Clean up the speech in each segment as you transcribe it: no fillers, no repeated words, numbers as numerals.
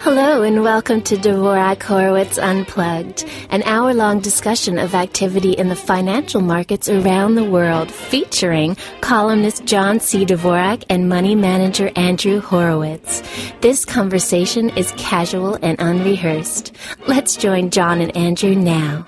Hello and welcome to Dvorak Horowitz Unplugged, an hour-long discussion of activity in the financial markets around the world, featuring columnist John C. Dvorak and money manager Andrew Horowitz. This conversation is casual and unrehearsed. Let's join John and Andrew now.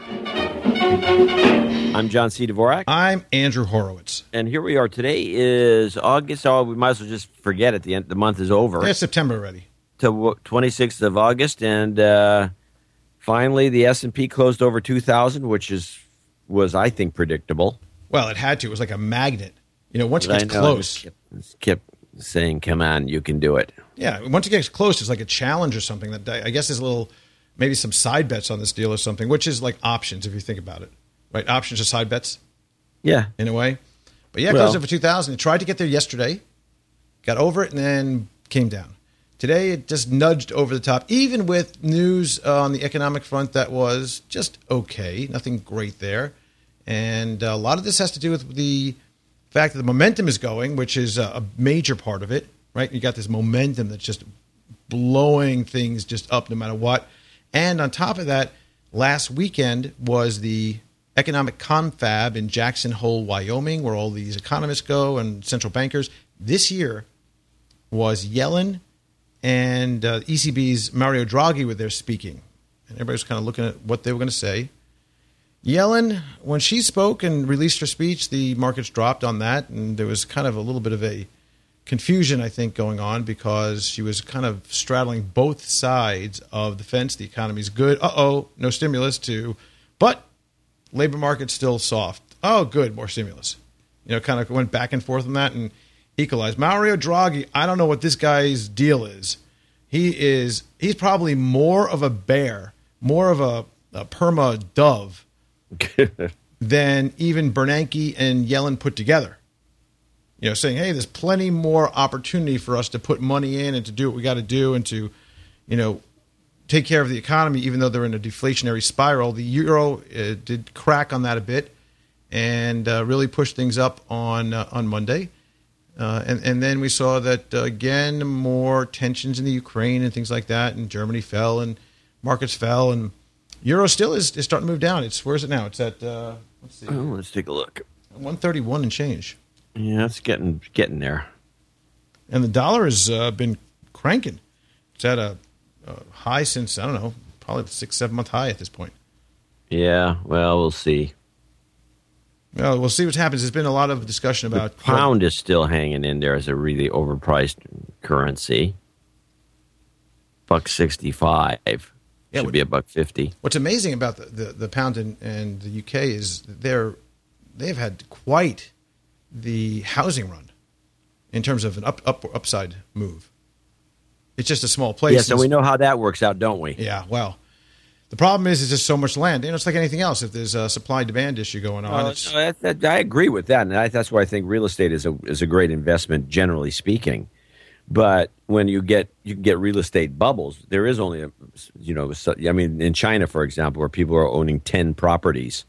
I'm John C. Dvorak. I'm Andrew Horowitz. And here we are. Today is August. Oh, we might as well just forget it. The month is over. It's September already. To 26th of August, and finally the S&P closed over 2,000, which was I think predictable. Well, it had to. It was like a magnet. You know, once it gets close, kept saying, "Come on, you can do it." Yeah, once it gets close, it's like a challenge or something. That I guess there's maybe some side bets on this deal or something, which is like options if you think about it, right? Options are side bets. Yeah, in a way. But yeah, it closed over 2,000. It tried to get there yesterday, got over it, and then came down. Today, it just nudged over the top, even with news on the economic front that was just okay. Nothing great there. And a lot of this has to do with the fact that the momentum is going, which is a major part of it, right? You got this momentum that's just blowing things just up no matter what. And on top of that, last weekend was the economic confab in Jackson Hole, Wyoming, where all these economists go and central bankers. This year was Yellen and ECB's Mario Draghi were there speaking. And everybody was kind of looking at what they were going to say. Yellen, when she spoke and released her speech, the markets dropped on that. And there was kind of a little bit of a confusion, I think, going on because she was kind of straddling both sides of the fence. The economy's good. Uh-oh, no stimulus too. But labor market's still soft. Oh, good, more stimulus. You know, kind of went back and forth on that and equalized. Mario Draghi, I don't know what this guy's deal is. He's probably more of a bear, more of a perma dove than even Bernanke and Yellen put together. You know, saying, hey, there's plenty more opportunity for us to put money in and to do what we got to do and to, you know, take care of the economy, even though they're in a deflationary spiral. The euro did crack on that a bit and really pushed things up on Monday. And then we saw that, again, more tensions in the Ukraine and things like that, and Germany fell and markets fell, and euro still is starting to move down. Where is it now? It's at, let's see. Oh, let's take a look. 131 and change. Yeah, it's getting there. And the dollar has been cranking. It's at a high since, I don't know, probably 6-7 month high at this point. Yeah, well, we'll see. Well, we'll see what happens. There's been a lot of discussion about... The pound is still hanging in there as a really overpriced currency. $1.65. Should be $1.50. What's amazing about the pound and the UK is they've had quite the housing run in terms of an upside move. It's just a small place. Yeah, so we know how that works out, don't we? Yeah, well... The problem is just so much land. You know, it's like anything else. If there's a supply-demand issue going on, I agree with that, and that's why I think real estate is a great investment, generally speaking. But when you get real estate bubbles, there is only in China, for example, where people are owning 10 properties,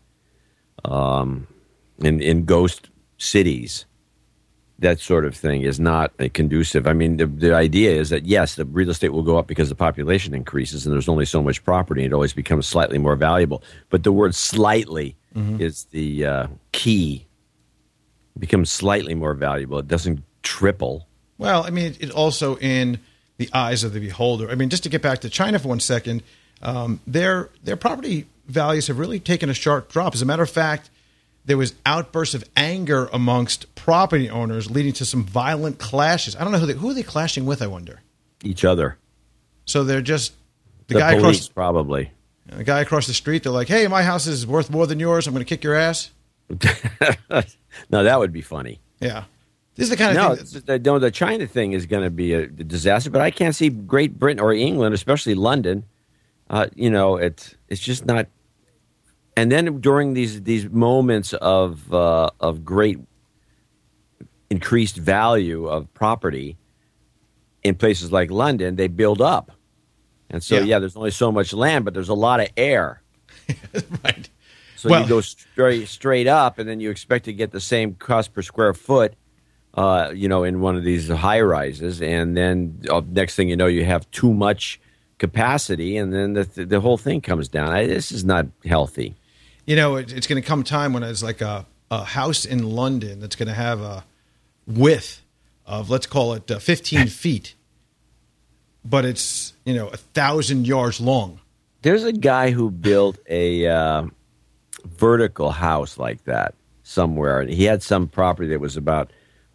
in ghost cities. That sort of thing is not conducive. I mean, the idea is that, yes, the real estate will go up because the population increases and there's only so much property. It always becomes slightly more valuable. But the word slightly is the key. It becomes slightly more valuable. It doesn't triple. Well, I mean, it also in the eyes of the beholder. I mean, just to get back to China for 1 second, their property values have really taken a sharp drop. As a matter of fact, there was outbursts of anger amongst property owners leading to some violent clashes. I don't know who are they clashing with, I wonder. Each other. So they're just the guy police, probably. The guy across the street, they're like, hey, my house is worth more than yours. I'm going to kick your ass. No, that would be funny. Yeah. This is the kind of thing. The China thing is going to be a disaster, but I can't see Great Britain or England, especially London. It's just not. And then during these moments of great increased value of property in places like London, they build up. And so, there's only so much land, but there's a lot of air. Right. So you go straight up, and then you expect to get the same cost per square foot, in one of these high rises. And then next thing you know, you have too much capacity, and then the whole thing comes down. This is not healthy. You know, it's going to come time when it's like a house in London that's going to have a width of, let's call it 15 feet, but it's, 1,000 yards long. There's a guy who built a vertical house like that somewhere, and he had some property that was about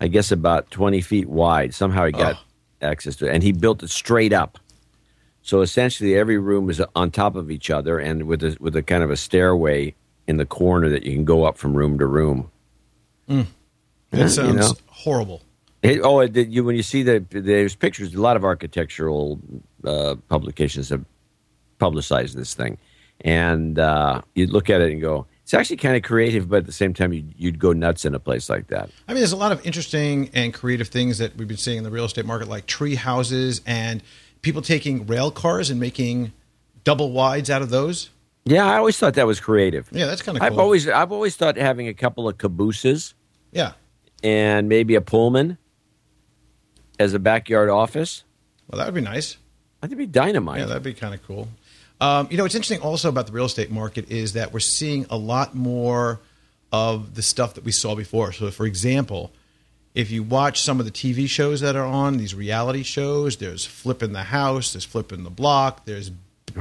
20 feet wide. Somehow he got access to it, and he built it straight up. So essentially, every room is on top of each other, and with a kind of a stairway in the corner that you can go up from room to room. That sounds horrible. When you see there's pictures, a lot of architectural publications have publicized this thing, and you look at it and go, it's actually kind of creative, but at the same time, you'd go nuts in a place like that. I mean, there's a lot of interesting and creative things that we've been seeing in the real estate market, like tree houses and people taking rail cars and making double wides out of those. Yeah, I always thought that was creative. Yeah, that's kind of cool. I've always thought having a couple of cabooses, yeah, and maybe a Pullman as a backyard office. Well, that would be nice. That'd be dynamite. Yeah, that'd be kind of cool. What's interesting also about the real estate market is that we're seeing a lot more of the stuff that we saw before. So, for example, if you watch some of the TV shows that are on, these reality shows, there's Flipping the House, there's Flipping the Block, there's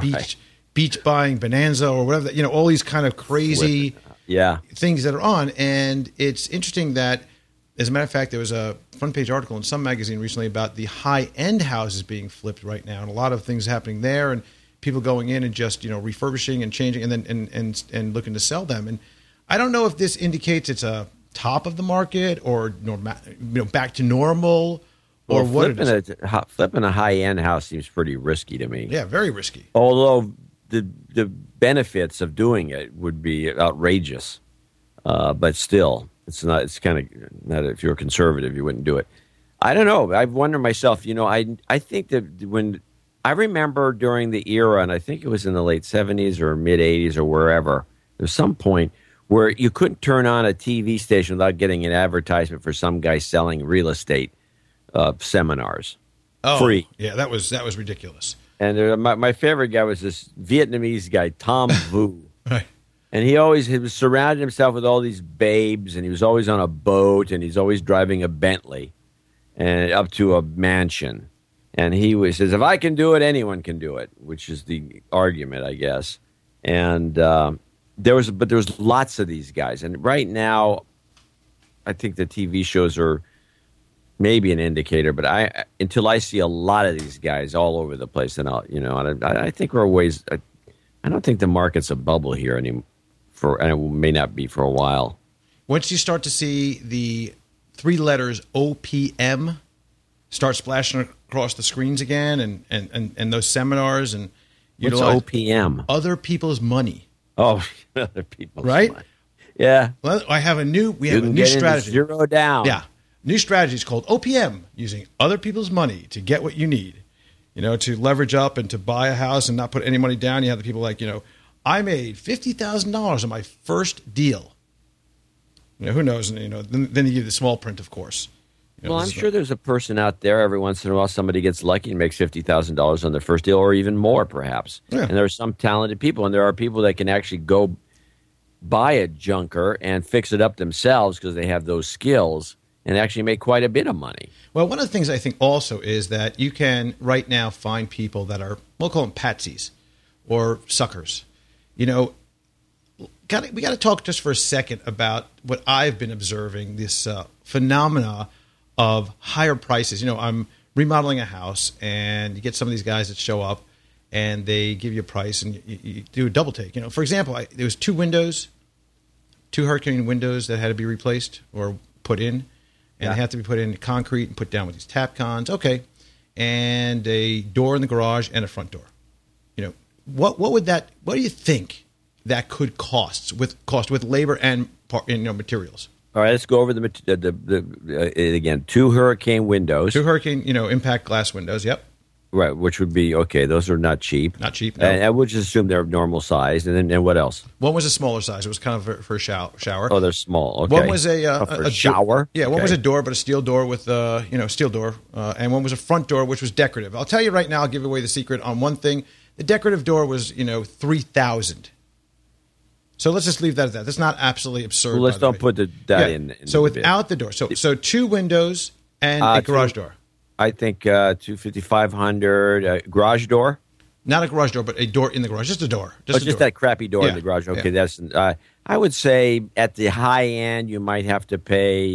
Beach Buying Bonanza or whatever, all these kind of crazy things that are on. And it's interesting that, as a matter of fact, there was a front page article in some magazine recently about the high-end houses being flipped right now, and a lot of things happening there, and people going in and just refurbishing and changing, and then and looking to sell them. And I don't know if this indicates it's a top of the market or back to normal, or what it is. Flipping a high-end house seems pretty risky to me. Yeah, very risky. Although the benefits of doing it would be outrageous, but still, it's not. It's kind of not. If you're conservative, you wouldn't do it. I don't know. I wonder myself. I think that when I remember during the era, and I think it was in the late 70s or mid 80s or wherever, there's some point where you couldn't turn on a TV station without getting an advertisement for some guy selling real estate seminars. Free. Yeah, that was ridiculous. And my favorite guy was this Vietnamese guy, Tom Vu. Right. And he was surrounded himself with all these babes, and he was always on a boat, and he's always driving a Bentley and up to a mansion. And he says, if I can do it, anyone can do it, which is the argument, I guess. And there was lots of these guys. And right now, I think the TV shows are maybe an indicator, but until I see a lot of these guys all over the place, and I think we're ways. I don't think the market's a bubble here anymore, and it may not be for a while. Once you start to see the three letters OPM start splashing across the screens again, and those seminars, and what's OPM? Other people's money. Oh, other people's right? money. Yeah. Well, we have a new strategy. Zero down. Yeah. New strategy is called OPM, using other people's money to get what you need. To leverage up and to buy a house and not put any money down. You have the people like, I made $50,000 on my first deal. Who knows? And, then you give the small print, of course. Well, I'm sure there's a person out there every once in a while, somebody gets lucky and makes $50,000 on their first deal, or even more, perhaps. Yeah. And there are some talented people, and there are people that can actually go buy a junker and fix it up themselves because they have those skills and actually make quite a bit of money. Well, one of the things I think also is that you can right now find people that are, we'll call them patsies or suckers. We got to talk just for a second about what I've been observing, this phenomena of higher prices. I'm remodeling a house, and you get some of these guys that show up, and they give you a price, and you do a double take. For example, there was two hurricane windows that had to be replaced or put in, and they have to be put in concrete and put down with these tap cons. Okay, and a door in the garage and a front door. What do you think that could cost with labor and materials? All right, let's go over again. Two hurricane windows. Two hurricane, impact glass windows. Yep. Right, which would be okay. Those are not cheap. Not cheap. No. And I would just assume they're normal size. And then what else? One was a smaller size. It was kind of for a shower. Oh, they're small. Okay. One was a shower. Yeah, okay. One was a door, but a steel door with steel door, and one was a front door, which was decorative. I'll tell you right now. I'll give away the secret on one thing. The decorative door was $3,000. So let's just leave that at that. That's not absolutely absurd. Well, let's don't put that in. So without the door, so 2 windows and a garage door. I think 250, 500 garage door. Not a garage door, but a door in the garage. Just a door. Just that crappy door in the garage. Okay, that's. I would say at the high end, you might have to pay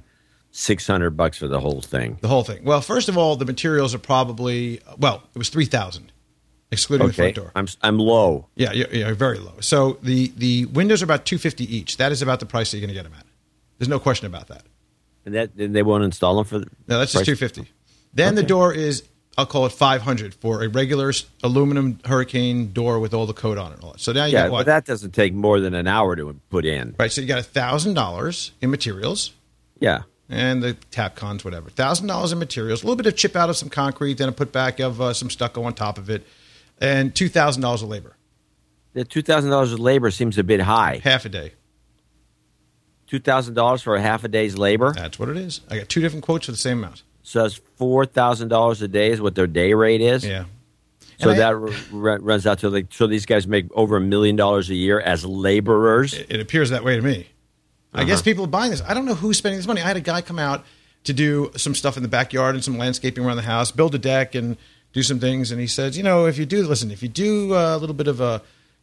$600 for the whole thing. The whole thing. Well, first of all, the materials are probably it was $3,000, excluding the front door. I'm low. Yeah, you're very low. So the windows are about $250 each. That is about the price that you're going to get them at. There's no question about that. And they won't install them for. No, that's just $250. Then the door is, I'll call it $500 for a regular aluminum Hurricane door with all the coat on it and all that. So now you got what? But that doesn't take more than an hour to put in. Right, so you got $1,000 in materials. Yeah. And the tap cons, whatever. $1,000 in materials, a little bit of chip out of some concrete, then a put back of some stucco on top of it, and $2,000 of labor. The $2,000 of labor seems a bit high. Half a day. $2,000 for a half a day's labor? That's what it is. I got 2 different quotes for the same amount. So that's $4,000 a day is what their day rate is? Yeah. So that runs out to so these guys make over $1 million a year as laborers? It appears that way to me. I guess people are buying this. I don't know who's spending this money. I had a guy come out to do some stuff in the backyard and some landscaping around the house, build a deck and do some things. And he says, if you do a little bit of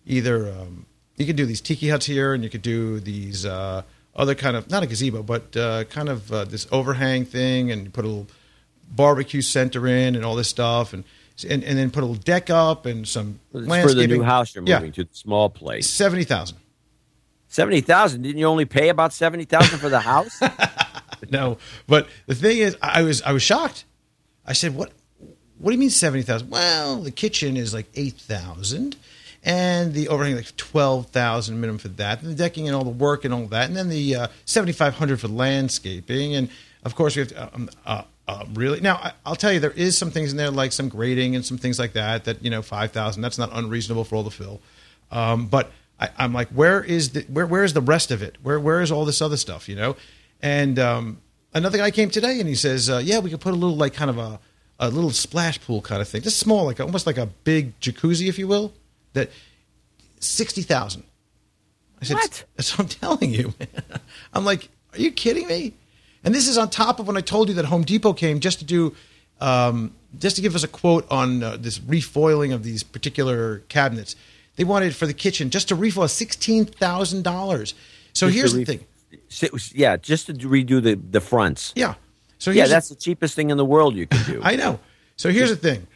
you could do these tiki huts here and you could do these other kind of, not a gazebo, but kind of this overhang thing, and you put a little barbecue center in and all this stuff, and then put a little deck up and some landscaping. For the new house you're moving to, the small place. $70,000. $70,000? Didn't you only pay about $70,000 for the house? No, but the thing is, I was shocked. I said, "What do you mean $70,000?" Well, the kitchen is like $8,000. And the overhang, like $12,000 minimum for that, and the decking and all the work and all that, and then the $7,500 for landscaping, and of course we have to really. Now I'll tell you, there is some things in there like some grading and some things like that $5,000. That's not unreasonable for all the fill, but I'm like, where is the rest of it? Where is all this other stuff? And another guy came today and he says, yeah, we could put a little like kind of a little splash pool kind of thing, just small, like almost like a big jacuzzi, if you will. That $60,000. I said, what? That's what I'm telling you. I'm like, are you kidding me? And this is on top of when I told you that Home Depot came just to do, just to give us a quote on this refoiling of these particular cabinets. They wanted for the kitchen just to refoil $16,000. So here's the thing. Yeah, just to redo the fronts. Yeah. So that's the cheapest thing in the world you can do. I know. So here's the thing.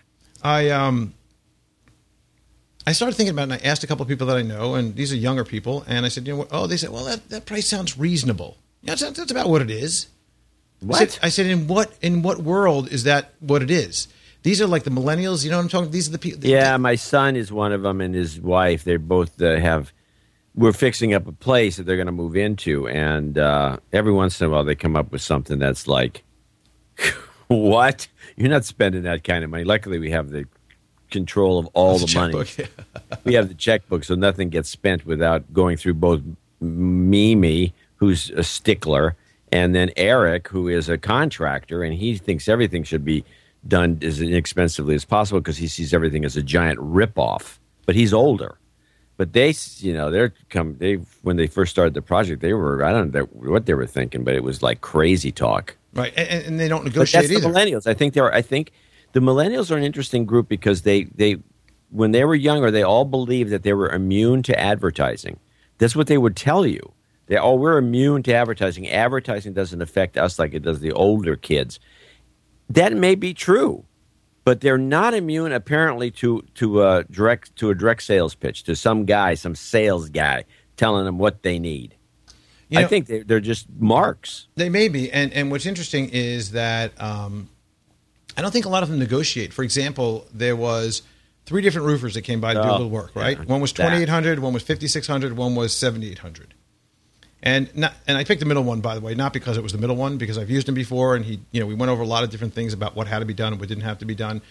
I started thinking about it, and I asked a couple of people that I know, and these are younger people, and I said, they said, well, that price sounds reasonable. That's about what it is. What? I said, in what world is that what it is? These are like the millennials, you know what I'm talking about? These are the people. Yeah, my son is one of them, and his wife, they both we're fixing up a place that they're going to move into, and every once in a while they come up with something that's like, what? You're not spending that kind of money. Luckily, we have the control of all the money. We have the checkbook, so nothing gets spent without going through both Mimi, who's a stickler, and then Eric, who is a contractor, and he thinks everything should be done as inexpensively as possible because he sees everything as a giant ripoff. But he's older. But when they first started the project, I don't know what they were thinking, but it was like crazy talk. Right, and they don't negotiate either. But that's the millennials. I think the millennials are an interesting group because they when they were younger, they all believed that they were immune to advertising. That's what they would tell you. We're immune to advertising. Advertising doesn't affect us like it does the older kids. That may be true, but they're not immune apparently to a direct sales pitch, to some sales guy telling them what they need. I think they're just marks. They may be, and what's interesting is that I don't think a lot of them negotiate. For example, there was 3 different roofers that came by to do a little work, right? Yeah, one was $2,800, one was $5,600, one was $7,800. And I picked the middle one, by the way, not because it was the middle one, because I've used him before, and we went over a lot of different things about what had to be done and what didn't have to be done.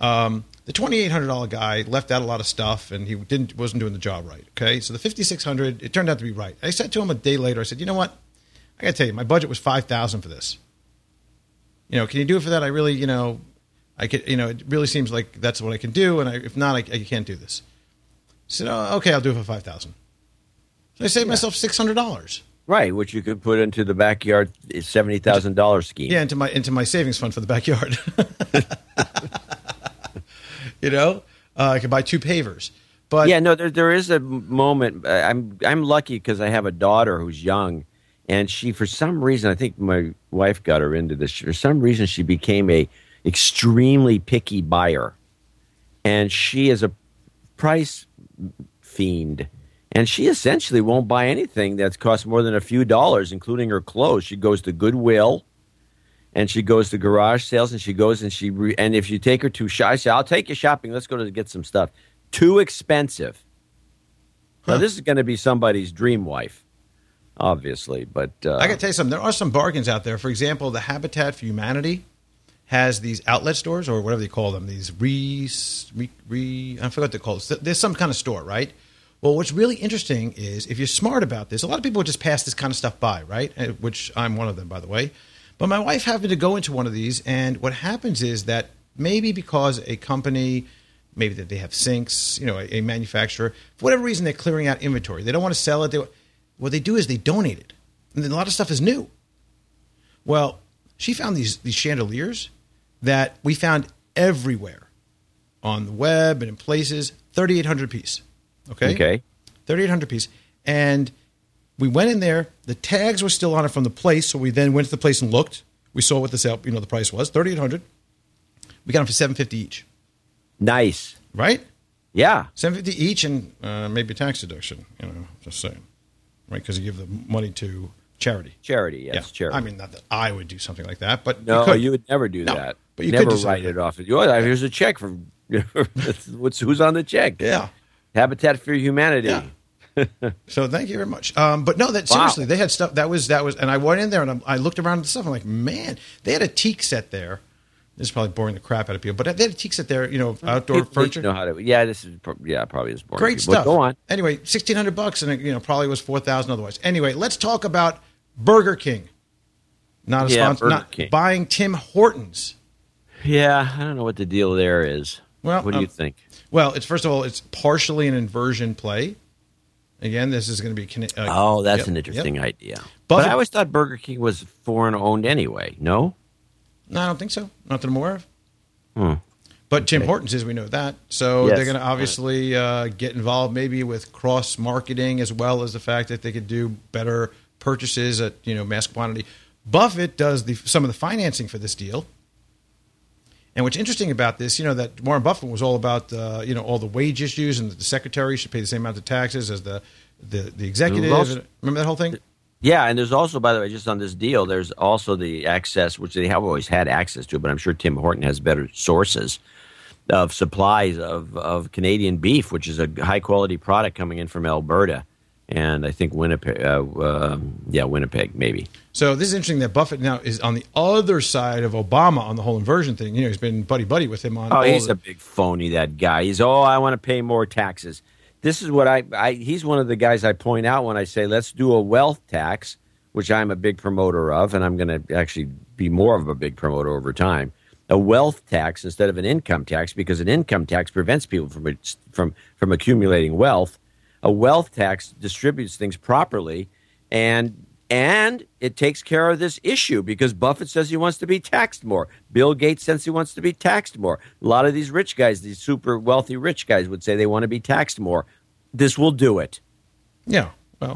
The $2,800 guy left out a lot of stuff, and he wasn't doing the job right. Okay, so the $5,600, it turned out to be right. I said to him a day later, I said, you know what? I got to tell you, my budget was $5,000 for this. Can you do it for that? I really, I could, it really seems like that's what I can do, and if not, I can't do this. I said, oh, okay, I'll do it for $5,000. So I saved myself $600. Right, which you could put into the backyard $70,000 scheme. Yeah, into my savings fund for the backyard. I could buy 2 pavers. But yeah, no, there is a moment. I'm lucky because I have a daughter who's young, and she, for some reason, I think my wife got her into this. For some reason, she became a extremely picky buyer, and she is a price fiend. And she essentially won't buy anything that's cost more than a few dollars, including her clothes. She goes to Goodwill, and she goes to garage sales, and she goes and and if you take her to I say, I'll take you shopping. Let's go to get some stuff. Too expensive. Now, this is going to be somebody's dream wife, obviously. But I got to tell you something. There are some bargains out there. For example, the Habitat for Humanity has these outlet stores, or whatever they call them. These I forgot what they're called. There's some kind of store, right? Well, what's really interesting is if you're smart about this, a lot of people just pass this kind of stuff by, right? Which I'm one of them, by the way. But my wife happened to go into one of these, and what happens is that maybe because a company, maybe that they have sinks, a manufacturer, for whatever reason, they're clearing out inventory. They don't want to sell it. What they do is they donate it. And then a lot of stuff is new. Well, she found these chandeliers that we found everywhere on the web and in places, $3,800 a piece. Okay. 3,800 piece. And we went in there. The tags were still on it from the place. So we then went to the place and looked. We saw what the price was, $3,800. We got them for $750 each. Nice. Right? Yeah. $750 each and maybe a tax deduction, just saying. Right? Because you give the money to charity. Charity, yes. Yeah. Charity. I mean, not that I would do something like that, but no, you would never do that. But you never could write it off. Here's a check from who's on the check? Yeah. Habitat for Humanity. Yeah. So thank you very much. But no, seriously, they had stuff that was, and I went in there and I looked around at the stuff. I'm like, man, they had a teak set there. This is probably boring the crap out of people, but they had a teak set there, outdoor furniture. Know how to, yeah, this is probably is boring. Great people. stuff. But go on. Anyway, $1,600, and it probably was $4,000 otherwise. Anyway, let's talk about Burger King. Not a sponsor. Not King. Buying Tim Hortons. Yeah, I don't know what the deal there is. Well, what do you think? Well, first of all, it's partially an inversion play. Again, this is going to be. That's an interesting idea. But I always thought Burger King was foreign owned anyway. No, I don't think so. Not that I'm aware of. But Tim Hortons is. We know that. So they're going to obviously get involved, maybe with cross marketing, as well as the fact that they could do better purchases at mass quantity. Buffett does some of the financing for this deal. And what's interesting about this, that Warren Buffett was all about, all the wage issues and that the secretary should pay the same amount of taxes as the executive. Remember that whole thing? Yeah, and there's also, by the way, just on this deal, there's also the access, which they have always had access to, but I'm sure Tim Horton has better sources of supplies of Canadian beef, which is a high-quality product coming in from Alberta. And I think Winnipeg, Winnipeg, maybe. So this is interesting that Buffett now is on the other side of Obama on the whole inversion thing. He's been buddy-buddy with him on he's a big phony, that guy. He's, I want to pay more taxes. This is what he's one of the guys I point out when I say, let's do a wealth tax, which I'm a big promoter of, and I'm going to actually be more of a big promoter over time. A wealth tax instead of an income tax, because an income tax prevents people from accumulating wealth. A wealth tax distributes things properly, and it takes care of this issue because Buffett says he wants to be taxed more. Bill Gates says he wants to be taxed more. A lot of these rich guys, these super wealthy rich guys, would say they want to be taxed more. This will do it. Yeah, well.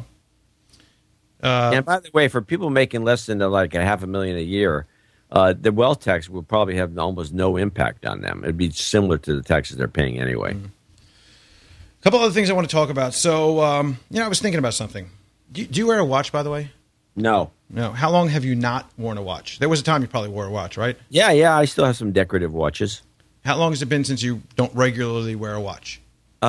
And by the way, for people making less than like $500,000 a year, the wealth tax will probably have almost no impact on them. It'd be similar to the taxes they're paying anyway. Mm-hmm. A couple other things I want to talk about. So, I was thinking about something. Do you wear a watch, by the way? No. How long have you not worn a watch? There was a time you probably wore a watch, right? Yeah. I still have some decorative watches. How long has it been since you don't regularly wear a watch?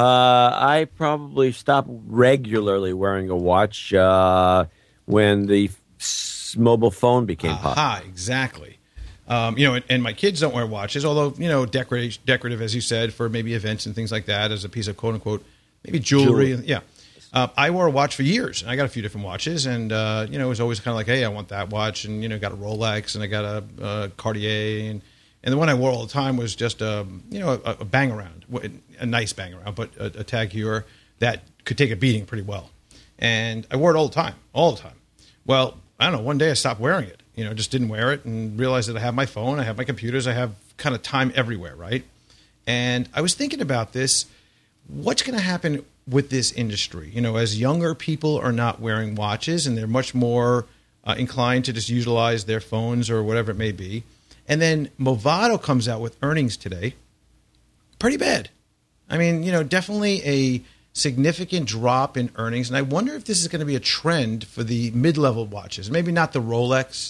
I probably stopped regularly wearing a watch when the mobile phone became popular. Exactly. And my kids don't wear watches, although, decorative, as you said, for maybe events and things like that as a piece of quote unquote, maybe jewelry. Yeah. I wore a watch for years, and I got a few different watches, and, it was always kind of like, hey, I want that watch, and, got a Rolex, and I got a Cartier, and the one I wore all the time was just, a bang around, a nice bang around, but a Tag Heuer that could take a beating pretty well. And I wore it all the time. Well, I don't know, one day I stopped wearing it, just didn't wear it and realized that I have my phone, I have my computers, I have kind of time everywhere, right? And I was thinking about this, what's going to happen with this industry? As younger people are not wearing watches and they're much more inclined to just utilize their phones or whatever it may be. And then Movado comes out with earnings today. Pretty bad. I mean, definitely a significant drop in earnings. And I wonder if this is going to be a trend for the mid-level watches. Maybe not the Rolex,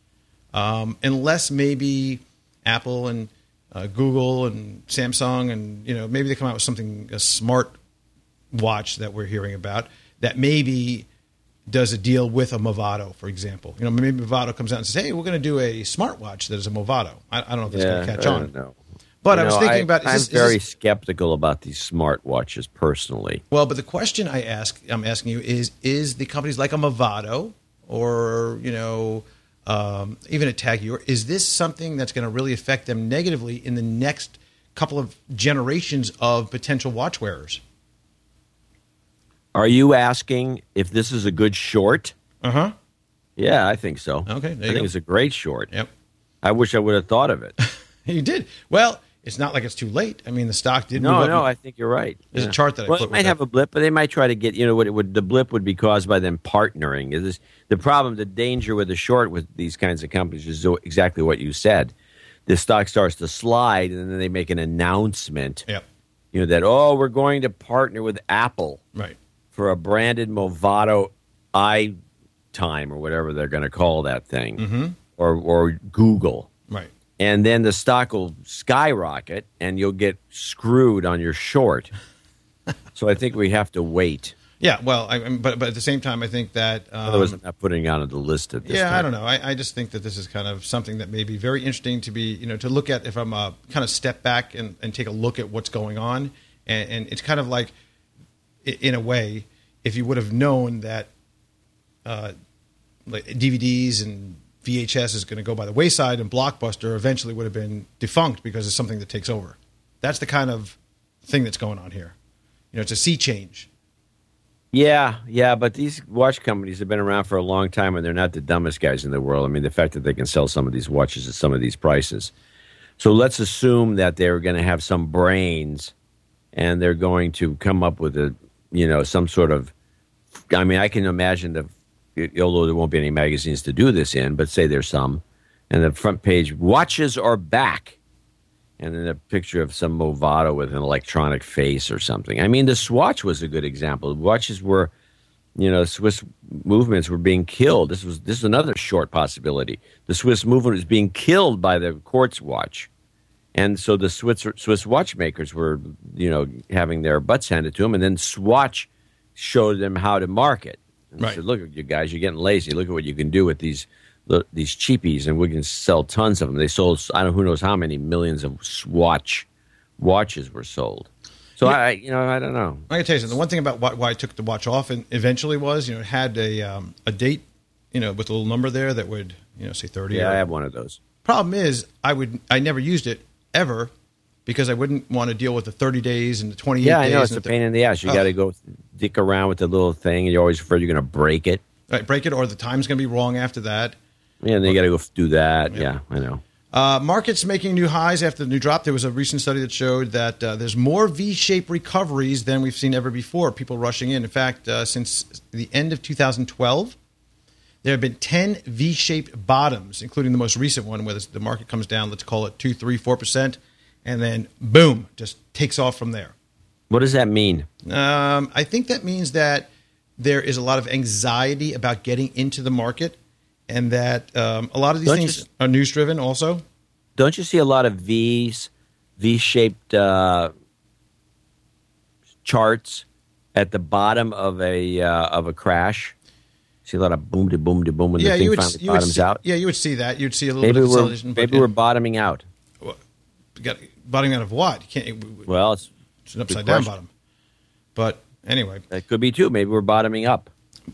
unless maybe Apple and Google and Samsung and, maybe they come out with something, a smart watch that we're hearing about that maybe does a deal with a Movado, for example. Maybe Movado comes out and says, hey, we're going to do a smartwatch that is a Movado. I don't know if it's going to catch on. I don't know. But I was thinking about... I'm very skeptical about these smartwatches personally. Well, but the question I'm asking you is the companies like a Movado or, even a Tag Heuer, is this something that's going to really affect them negatively in the next couple of generations of potential watch wearers? Are you asking if this is a good short? Uh-huh. Yeah, I think so. Okay, I think it's a great short. Yep. I wish I would have thought of it. You did. Well, it's not like it's too late. I mean, the stock did move up. No, I think you're right. There's a chart that I put. Well, it might have a blip, but they might try to get, the blip would be caused by them partnering. The problem, the danger with the short with these kinds of companies is exactly what you said. The stock starts to slide, and then they make an announcement. Yep. That, we're going to partner with Apple. Right. For a branded Movado iTime or whatever they're going to call that thing. Mm-hmm. Or Google. Right. And then the stock will skyrocket, and you'll get screwed on your short. So I think we have to wait. Yeah, well, but at the same time, I think that... Otherwise, I'm not putting it on the list at this time. I don't know. I just think that this is kind of something that may be very interesting to be, to look at if I'm kind of step back and take a look at what's going on. And it's kind of like, in a way, if you would have known that like DVDs and VHS is going to go by the wayside and Blockbuster eventually would have been defunct because it's something that takes over. That's the kind of thing that's going on here. It's a sea change. Yeah, but these watch companies have been around for a long time, and they're not the dumbest guys in the world. I mean, the fact that they can sell some of these watches at some of these prices. So let's assume that they're going to have some brains, and they're going to come up with some sort of... I mean, I can imagine although there won't be any magazines to do this in, but say there's some, and the front page, watches are back. And then a picture of some Movado with an electronic face or something. I mean, the Swatch was a good example. Watches were, Swiss movements were being killed. This is another short possibility. The Swiss movement was being killed by the quartz watch. And so the Swiss watchmakers were, having their butts handed to them. And then Swatch showed them how to market. And right. said, look, you guys, you're getting lazy. Look at what you can do with these cheapies, and we can sell tons of them. They sold, who knows how many millions of Swatch watches were sold. So I don't know. I can tell you something. The one thing about why I took the watch off and eventually was, it had a date, with a little number there that would, say 30. Yeah, I have one of those. Problem is, I never used it ever because I wouldn't want to deal with the 30 days and the 28 days. Yeah, I know. It's a pain in the ass. You got to go dick around with the little thing, and you're always afraid you're going to break it. Right, break it, or the time's going to be wrong after that. Yeah, and then you got to go do that. Yeah, I know. Markets making new highs after the new drop. There was a recent study that showed that there's more V-shaped recoveries than we've seen ever before, people rushing in. In fact, since the end of 2012, there have been 10 V-shaped bottoms, including the most recent one where the market comes down, let's call it 2, 3, 4%, and then boom, just takes off from there. What does that mean? I think that means that there is a lot of anxiety about getting into the market, and that a lot of these things are news-driven also. Don't you see a lot of V-shaped charts at the bottom of a crash? See a lot of boom to boom to boom when the thing finally bottoms out. Yeah, you would see that. You'd see a little bit of consolidation. Maybe we're bottoming out. Bottoming out of what? You can't. Well, it's an upside down bottom. But anyway, that could be too. Maybe we're bottoming up,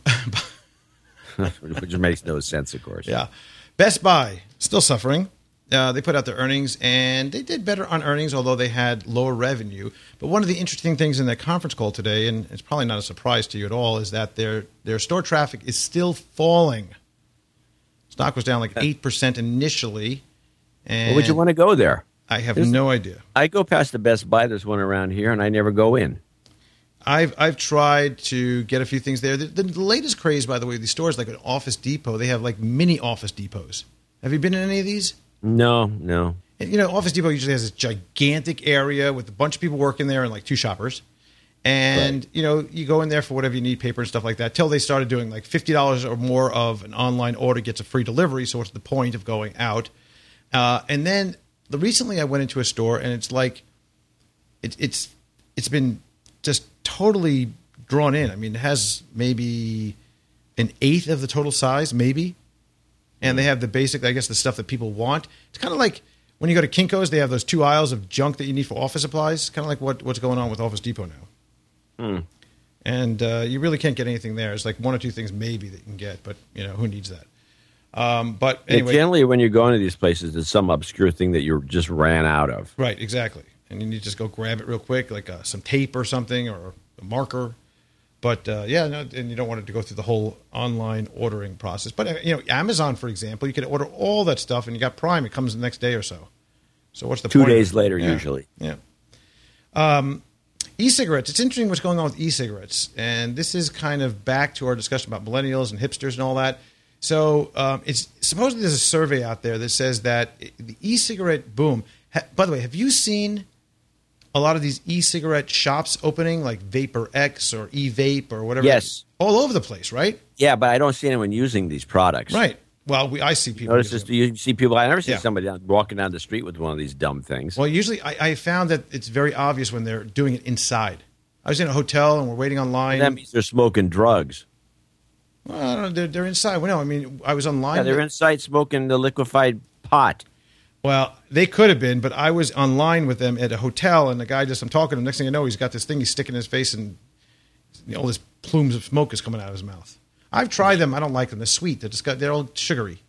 which makes no sense, of course. Yeah, Best Buy still suffering. They put out their earnings, and they did better on earnings, although they had lower revenue. But one of the interesting things in that conference call today, and it's probably not a surprise to you at all, is that their store traffic is still falling. Stock was down like 8% initially. And well, would you want to go there? I have no idea. I go past the Best Buy. There's one around here, and I never go in. I've tried to get a few things there. The latest craze, by the way, these stores like an Office Depot, they have like mini Office Depots. Have you been in any of these? No. And, Office Depot usually has this gigantic area with a bunch of people working there and like 2 shoppers. And, right. You go in there for whatever you need, paper and stuff like that, till they started doing like $50 or more of an online order gets a free delivery. So what's the point of going out? And then recently I went into a store and it's like it's been just totally drawn in. I mean, it has maybe an eighth of the total size, maybe. And they have the basic, I guess, the stuff that people want. It's kind of like when you go to Kinko's, they have those 2 aisles of junk that you need for office supplies. Kind of like what's going on with Office Depot now. And you really can't get anything there. It's like 1 or 2 things maybe that you can get, but who needs that? But anyway, generally, when you're going to these places, there's some obscure thing that you just ran out of. Right, exactly. And you need to just go grab it real quick, like some tape or something or a marker. But and you don't want it to go through the whole online ordering process. But Amazon, for example, you can order all that stuff, and you got Prime. It comes the next day or so. So what's the 2 point? 2 days later, usually. Yeah. E-cigarettes. It's interesting what's going on with e-cigarettes, and this is kind of back to our discussion about millennials and hipsters and all that. So it's supposedly there's a survey out there that says that the e-cigarette boom. By the way, have you seen a lot of these e-cigarette shops opening, like Vapor X or E-Vape or whatever? Yes. All over the place, right? Yeah, but I don't see anyone using these products. Right. Well, I see people. You see people. I never see somebody walking down the street with one of these dumb things. Well, usually I found that it's very obvious when they're doing it inside. I was in a hotel and we're waiting online. And that means they're smoking drugs. Well, I don't know. They're inside. Well, no, I mean, I was online. Yeah, they're inside smoking the liquefied pot. Well, they could have been, but I was online with them at a hotel, and the guy I'm talking to him, next thing I know, he's got this thing he's sticking in his face, and all this plumes of smoke is coming out of his mouth. I've tried them. I don't like them. They're sweet. They're all sugary.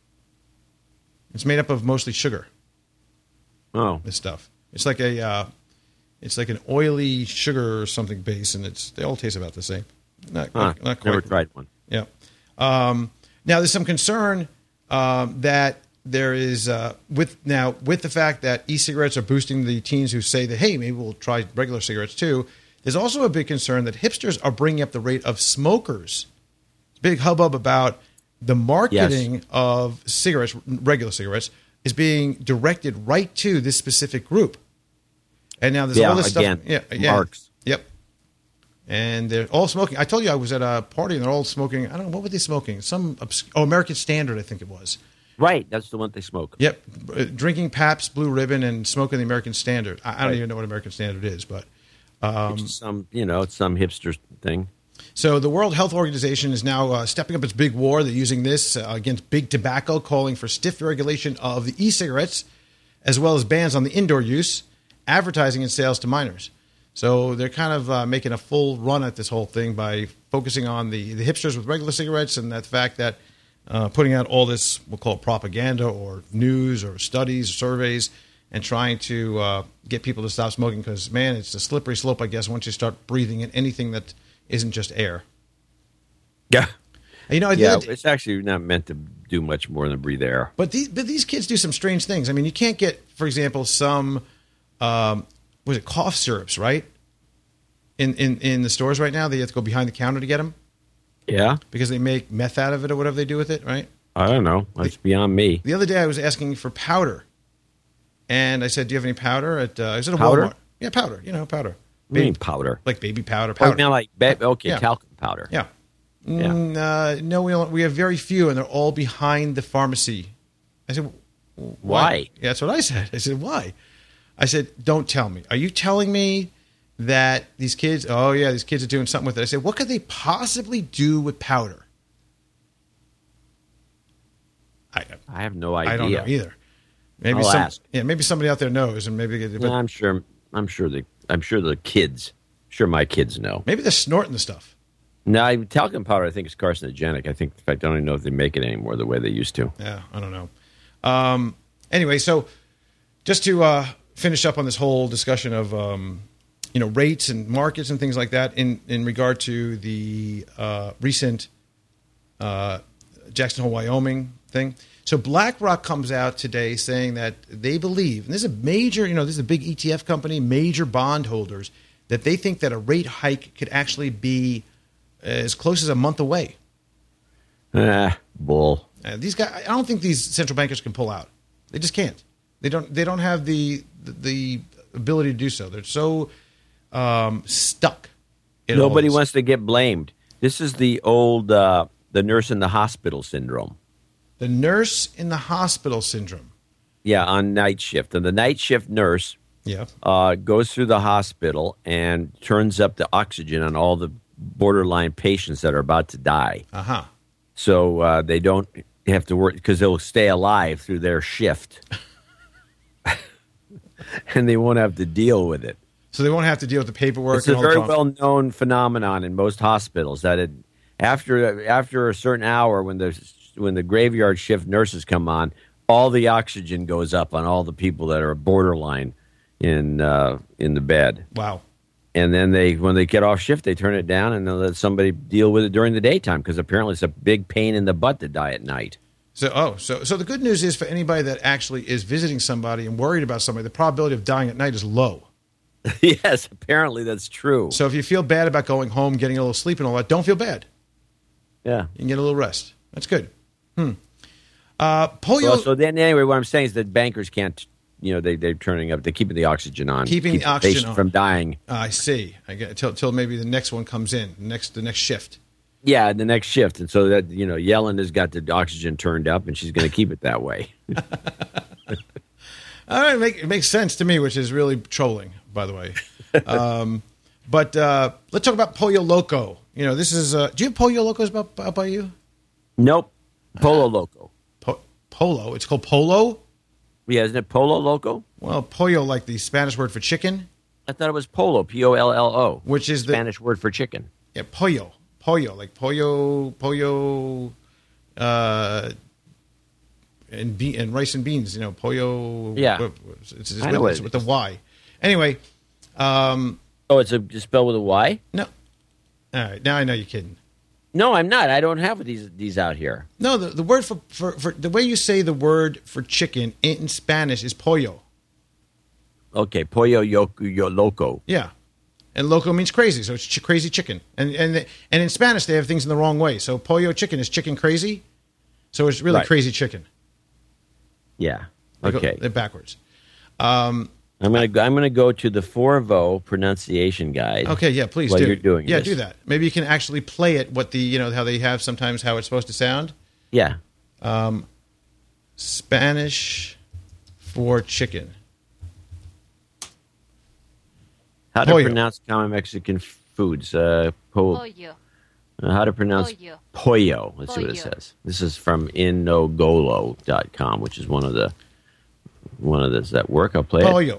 It's made up of mostly sugar. Oh. This stuff. It's like it's like an oily sugar or something base, and they all taste about the same. Not quite. Never tried one. Yeah. Now there's some concern that there is with the fact that e-cigarettes are boosting the teens who say that, hey, maybe we'll try regular cigarettes too. There's also a big concern that hipsters are bringing up the rate of smokers. Big hubbub about the marketing of cigarettes, regular cigarettes, is being directed right to this specific group. And now there's all this stuff. Marks. Yep. And they're all smoking. I told you I was at a party and they're all smoking. I don't know, what were they smoking? American Standard, I think it was. Right, that's the one they smoke. Yep, drinking Pabst Blue Ribbon and smoking the American Standard. I don't even know what American Standard is, but it's some hipster thing. So the World Health Organization is now stepping up its big war. They're using this against big tobacco, calling for stiff regulation of the e-cigarettes, as well as bans on the indoor use, advertising, and sales to minors. So they're kind of making a full run at this whole thing by focusing on the hipsters with regular cigarettes and that fact that putting out all this, we'll call it propaganda or news or studies, or surveys, and trying to get people to stop smoking because, man, it's a slippery slope, I guess, once you start breathing in anything that isn't just air. Yeah. It's actually not meant to do much more than breathe air. But these kids do some strange things. I mean, you can't get, for example, some, cough syrups, right? In the stores right now, they have to go behind the counter to get them. Yeah. Because they make meth out of it or whatever they do with it, right? I don't know. That's beyond me. The other day I was asking for powder. And I said, do you have any powder? I was at a powder? Walmart. Yeah, powder. Powder. What do you mean powder? Like baby powder. Oh, now talcum powder. Yeah. Yeah. No, we don't. We have very few, and they're all behind the pharmacy. I said, why? Yeah, that's what I said. I said, why? I said, don't tell me. Are you telling me that these kids are doing something with it? I said, what could they possibly do with powder? I have no idea. I don't know either. Maybe I'll ask. Yeah, maybe somebody out there knows, and maybe. But I'm sure the kids. Sure, my kids know. Maybe they're snorting the stuff. No, talcum powder, I think, is carcinogenic. I think, in fact, I don't even know if they make it anymore the way they used to. Yeah, I don't know. Anyway, so just to finish up on this whole discussion of rates and markets and things like that in regard to the recent Jackson Hole, Wyoming thing. So BlackRock comes out today saying that they believe, and this is a major, this is a big ETF company, major bondholders, that they think that a rate hike could actually be as close as a month away. Bull. These guys, I don't think these central bankers can pull out. They just can't. They don't have the ability to do so. They're so stuck. Nobody wants to get blamed. This is the old the nurse in the hospital syndrome. The nurse in the hospital syndrome. Yeah, on night shift. And the night shift nurse goes through the hospital and turns up the oxygen on all the borderline patients that are about to die. Uh-huh. So they don't have to work because they'll stay alive through their shift. And they won't have to deal with it. So they won't have to deal with the paperwork. It's a very well-known phenomenon in most hospitals that after a certain hour when the graveyard shift nurses come on, all the oxygen goes up on all the people that are borderline in the bed. Wow. And then when they get off shift, they turn it down and they'll let somebody deal with it during the daytime because apparently it's a big pain in the butt to die at night. So the good news is for anybody that actually is visiting somebody and worried about somebody, the probability of dying at night is low. Yes, apparently that's true. So if you feel bad about going home, getting a little sleep and all that, don't feel bad. Yeah. You can get a little rest. That's good. Polio. So then anyway, what I'm saying is that bankers can't, they're turning up, they're keeping the oxygen on. Keeping the oxygen on. From dying. I see. I get till maybe the next one comes in, the next shift. Yeah, the next shift. And so that, Yellen has got the oxygen turned up and she's going to keep it that way. All right, it makes sense to me, which is really trolling, by the way. But let's talk about Pollo Loco. This is. Do you have Pollo Locos by you? Nope. Polo Loco. Polo. It's called Polo? Yeah, isn't it Polo Loco? Well, pollo, like the Spanish word for chicken. I thought it was Polo, Pollo. Which is Spanish word for chicken. Yeah, pollo. Pollo, like pollo, and rice and beans. Pollo. Yeah. It's with the Y. Anyway. It's spelled with a Y? No. All right, now I know you're kidding. No, I'm not. I don't have these out here. No, the word for the way you say the word for chicken in Spanish is pollo. Okay, pollo loco. Yeah, and loco means crazy, so it's crazy chicken. And in Spanish they have things in the wrong way. So pollo chicken is chicken crazy, so it's really crazy chicken. Yeah. Okay. They're backwards. I'm gonna go to the Forvo pronunciation guide. Okay, yeah, please while do. You're doing this. do that. Maybe you can actually play it. What how they have sometimes how it's supposed to sound. Yeah. Spanish for chicken. How to pronounce common Mexican foods? Pollo. How to pronounce pollo? Let's see what it says. This is from Inogolo.com, which is one of the. Does that work? I'll play it.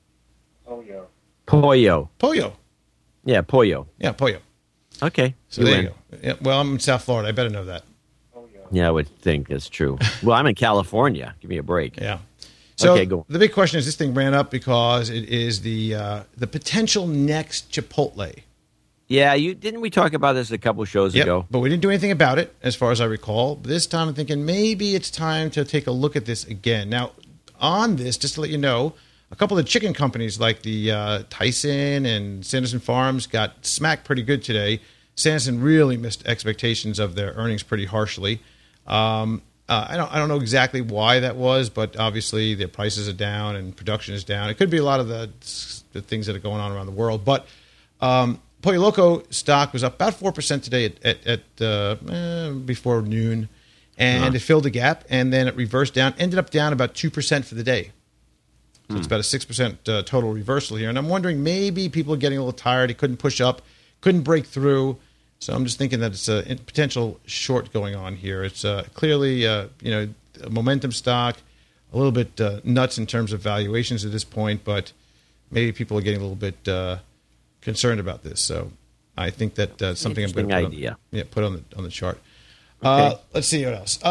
Pollo. Yeah, pollo. Yeah, pollo. Okay. So there you go. Yeah, well, I'm in South Florida. I better know that. Yeah, I would think that's true. Well, I'm in California. Give me a break. Yeah. So okay, go. The big question is, this thing ran up because it is the potential next Chipotle. Yeah, didn't we talk about this a couple shows ago? But we didn't do anything about it, as far as I recall. But this time I'm thinking maybe it's time to take a look at this again. Now, on this, just to let you know, a couple of chicken companies like the Tyson and Sanderson Farms got smacked pretty good today. Sanderson really missed expectations of their earnings pretty harshly. I don't know exactly why that was, but obviously their prices are down and production is down. It could be a lot of the things that are going on around the world. But Pollo Loco stock was up about 4% today at before noon. And it filled the gap, and then it reversed down, ended up down about 2% for the day. So it's about a 6% total reversal here. And I'm wondering, maybe people are getting a little tired. It couldn't push up, couldn't break through. So I'm just thinking that it's a potential short going on here. It's clearly, a momentum stock, a little bit nuts in terms of valuations at this point, but maybe people are getting a little bit concerned about this. So I think that something I'm going to put on the chart. Okay. Let's see what else.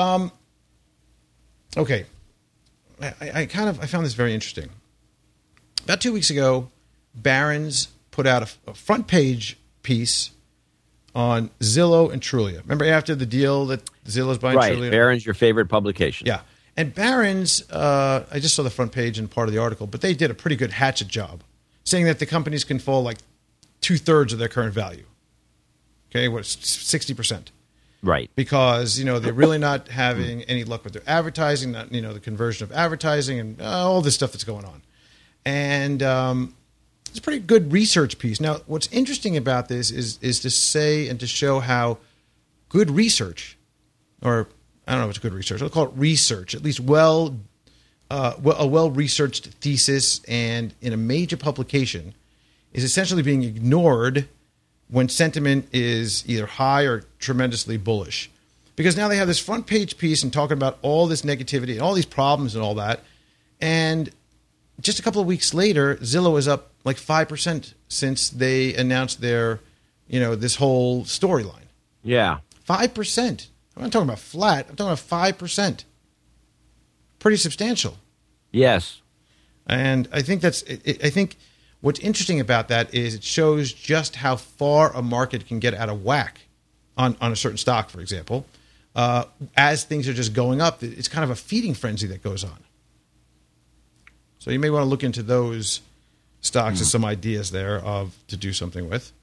Okay, I found this very interesting. About 2 weeks ago, Barron's put out a front page piece on Zillow and Trulia. Remember after the deal that Zillow's buying Trulia? Right, Barron's, your favorite publication. Yeah. And Barron's, I just saw the front page and part of the article, but they did a pretty good hatchet job, saying that the companies can fall like 2/3 of their current value. Okay, what's 60%? Right. Because, they're really not having any luck with their advertising, not, the conversion of advertising and all this stuff that's going on. And it's a pretty good research piece. Now, what's interesting about this is to say and to show how good research, or I don't know what's good research, I'll call it research, at least a well-researched thesis and in a major publication is essentially being ignored when sentiment is either high or tremendously bullish. Because now they have this front page piece and talking about all this negativity and all these problems and all that. And just a couple of weeks later, Zillow is up like 5% since they announced their, this whole storyline. Yeah. 5%. I'm not talking about flat. I'm talking about 5%. Pretty substantial. Yes. And I think I think what's interesting about that is it shows just how far a market can get out of whack on a certain stock, for example. As things are just going up, it's kind of a feeding frenzy that goes on. So you may want to look into those stocks as some ideas there to do something with.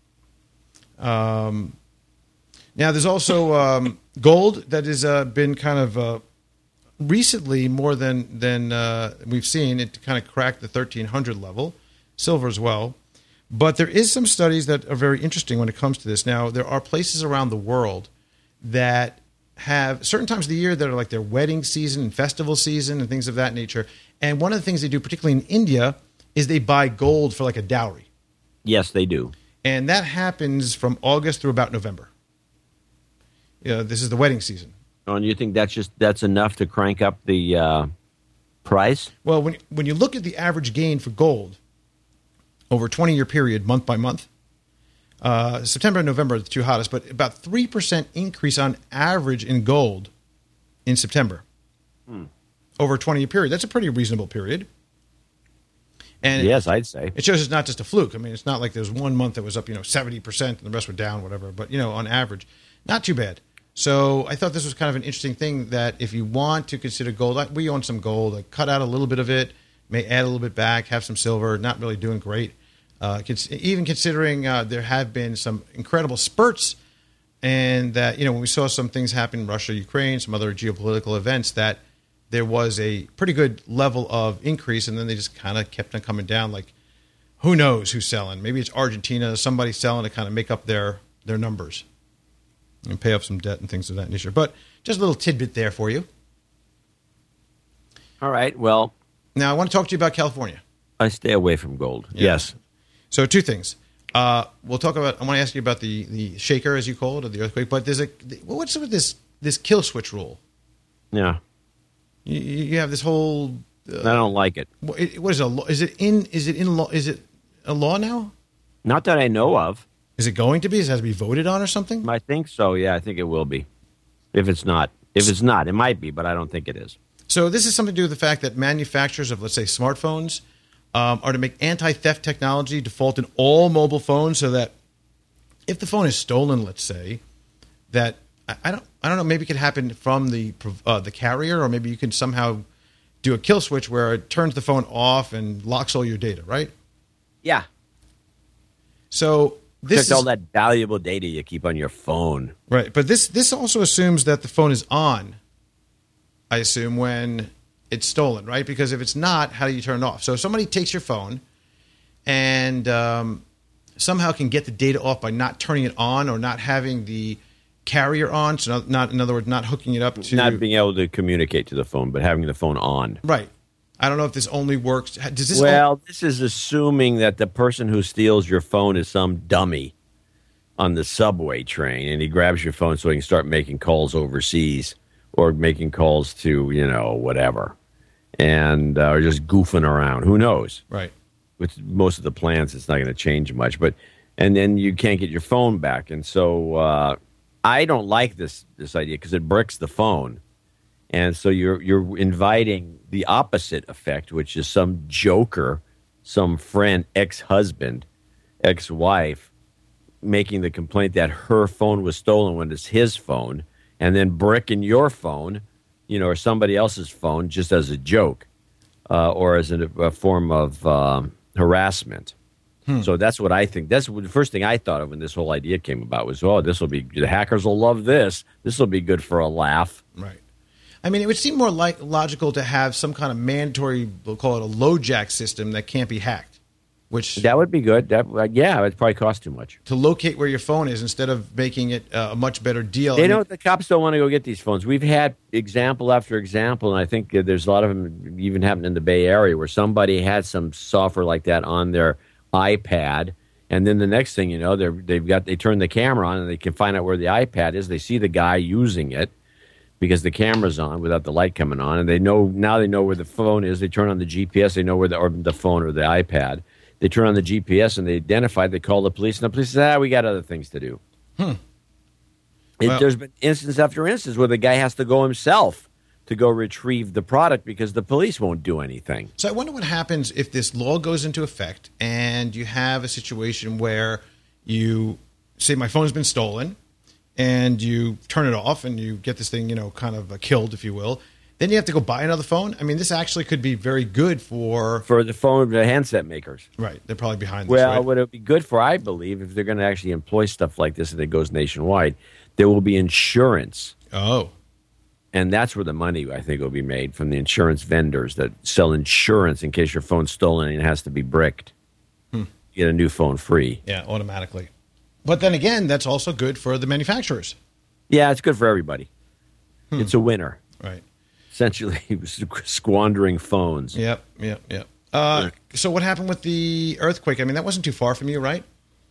Now, there's also gold that has been kind of recently more than we've seen. It kind of cracked the 1,300 level. Silver as well. But there is some studies that are very interesting when it comes to this. Now, there are places around the world that have certain times of the year that are like their wedding season and festival season and things of that nature. And one of the things they do, particularly in India, is they buy gold for like a dowry. Yes, they do. And that happens from August through about November. This is the wedding season. Oh, and you think that's enough to crank up the price? Well, when you look at the average gain for gold over a 20-year period, month by month, September and November are the two hottest, but about 3% increase on average in gold in September over a 20-year period. That's a pretty reasonable period. And yes, I'd say. It shows it's not just a fluke. I mean, it's not like there's 1 month that was up, 70% and the rest were down, whatever. But, on average, not too bad. So I thought this was kind of an interesting thing that if you want to consider gold, we own some gold, cut out a little bit of it, may add a little bit back, have some silver, not really doing great. Even considering there have been some incredible spurts and that, when we saw some things happen in Russia, Ukraine, some other geopolitical events, that there was a pretty good level of increase, and then they just kind of kept on coming down. Like, who knows who's selling? Maybe it's Argentina, somebody selling to kind of make up their numbers and pay off some debt and things of that nature. But just a little tidbit there for you. All right, well. Now, I want to talk to you about California. I stay away from gold. Yeah. Yes. So two things. We'll talk about. I want to ask you about the shaker, as you call it, or the earthquake. But what's with this kill switch rule? Yeah. You have this whole. I don't like it. What is it? Is it in law? Is it a law now? Not that I know of. Is it going to be? Does it have to be voted on or something? I think so. Yeah, I think it will be. If it's not, it might be, but I don't think it is. So this is something to do with the fact that manufacturers of, let's say, smartphones are to make anti-theft technology default in all mobile phones, so that if the phone is stolen, let's say, that I don't know, maybe it could happen from the carrier, or maybe you can somehow do a kill switch where it turns the phone off and locks all your data, right? Yeah. So this is all that valuable data you keep on your phone, right? But this also assumes that the phone is on. I assume when it's stolen, right? Because if it's not, how do you turn it off? So if somebody takes your phone and somehow can get the data off by not turning it on or not having the carrier on, so not in other words, not hooking it up to... Not being able to communicate to the phone, but having the phone on. Right. I don't know if this only works... Does this this is assuming that the person who steals your phone is some dummy on the subway train, and he grabs your phone so he can start making calls overseas or making calls to, whatever, and or just goofing around. Who knows? Right. With most of the plans, it's not going to change much. And then you can't get your phone back. And so I don't like this idea because it bricks the phone. And so you're inviting the opposite effect, which is some joker, some friend, ex-husband, ex-wife, making the complaint that her phone was stolen when it's his phone, and then bricking your phone, or somebody else's phone just as a joke, or as a form of harassment. So that's what I think. That's the first thing I thought of when this whole idea came about was, this will be, the hackers will love this. This will be good for a laugh. Right. I mean, it would seem more logical to have some kind of mandatory, we'll call it a LoJack system that can't be hacked. That would be good. It probably cost too much. To locate where your phone is instead of making it a much better deal. The cops don't want to go get these phones. We've had example after example, and I think there's a lot of them even happening in the Bay Area where somebody had some software like that on their iPad, and then the next thing you know, they turn the camera on and they can find out where the iPad is. They see the guy using it because the camera's on without the light coming on, and they know where the phone is. They turn on the GPS. They know where the phone or the iPad. They turn on the GPS and they identify. They call the police, and the police say, we got other things to do. There's been instance after instance where the guy has to go himself to go retrieve the product because the police won't do anything. So I wonder what happens if this law goes into effect and you have a situation where you say my phone's been stolen and you turn it off and you get this thing, kind of killed, if you will. Then you have to go buy another phone. I mean, this actually could be very good for the phone, the handset makers. Right. They're probably behind this, Well, right? what it would be good for, I believe, if they're going to actually employ stuff like this and it goes nationwide, there will be insurance. Oh. And that's where the money, I think, will be made from the insurance vendors that sell insurance in case your phone's stolen and it has to be bricked. You get a new phone free. Yeah, automatically. But then again, that's also good for the manufacturers. Yeah, it's good for everybody. It's a winner. Right. Essentially, squandering phones. Yep. So what happened with the earthquake? I mean, that wasn't too far from you, right?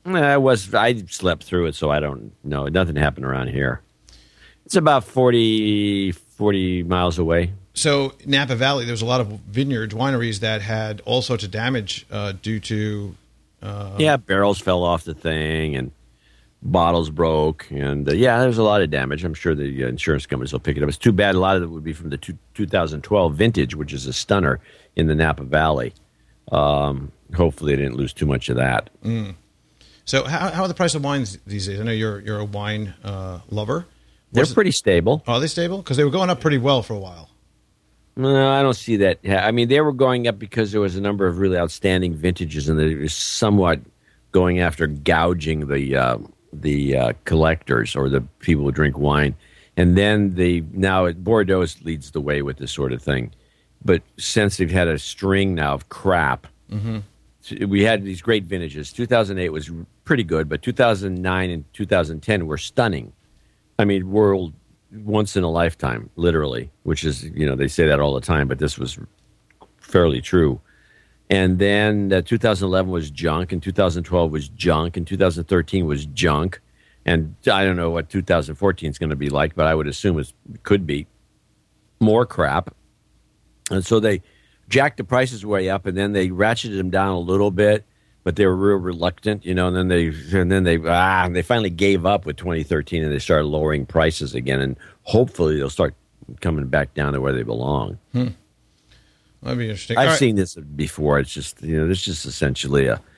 I slept through it, so I don't know. Nothing happened around here. It's about 40 miles away. So Napa Valley, there's a lot of vineyards, wineries that had all sorts of damage due to... barrels fell off the thing and bottles broke. And, there's a lot of damage. I'm sure the insurance companies will pick it up. It's too bad a lot of it would be from the 2012 vintage, which is a stunner in the Napa Valley. Hopefully they didn't lose too much of that. So how are the price of wines these days? I know you're a wine lover. They're pretty stable. Are they stable? Because they were going up pretty well for a while. No, I don't see that. I mean, they were going up because there was a number of really outstanding vintages, and they were somewhat going after gouging the collectors or the people who drink wine. And then now Bordeaux leads the way with this sort of thing. But since they've had a string now of crap, we had these great vintages. 2008 was pretty good, but 2009 and 2010 were stunning. I mean, world once in a lifetime, literally, which is, they say that all the time, but this was fairly true. And then 2011 was junk, and 2012 was junk, and 2013 was junk. And I don't know what 2014 is going to be like, but I would assume it could be more crap. And so they jacked the prices way up, and then they ratcheted them down a little bit. But they were real reluctant, and then they finally gave up with 2013, and they started lowering prices again, and hopefully they'll start coming back down to where they belong. That'd be interesting. I've seen this before. It's just there's just essentially I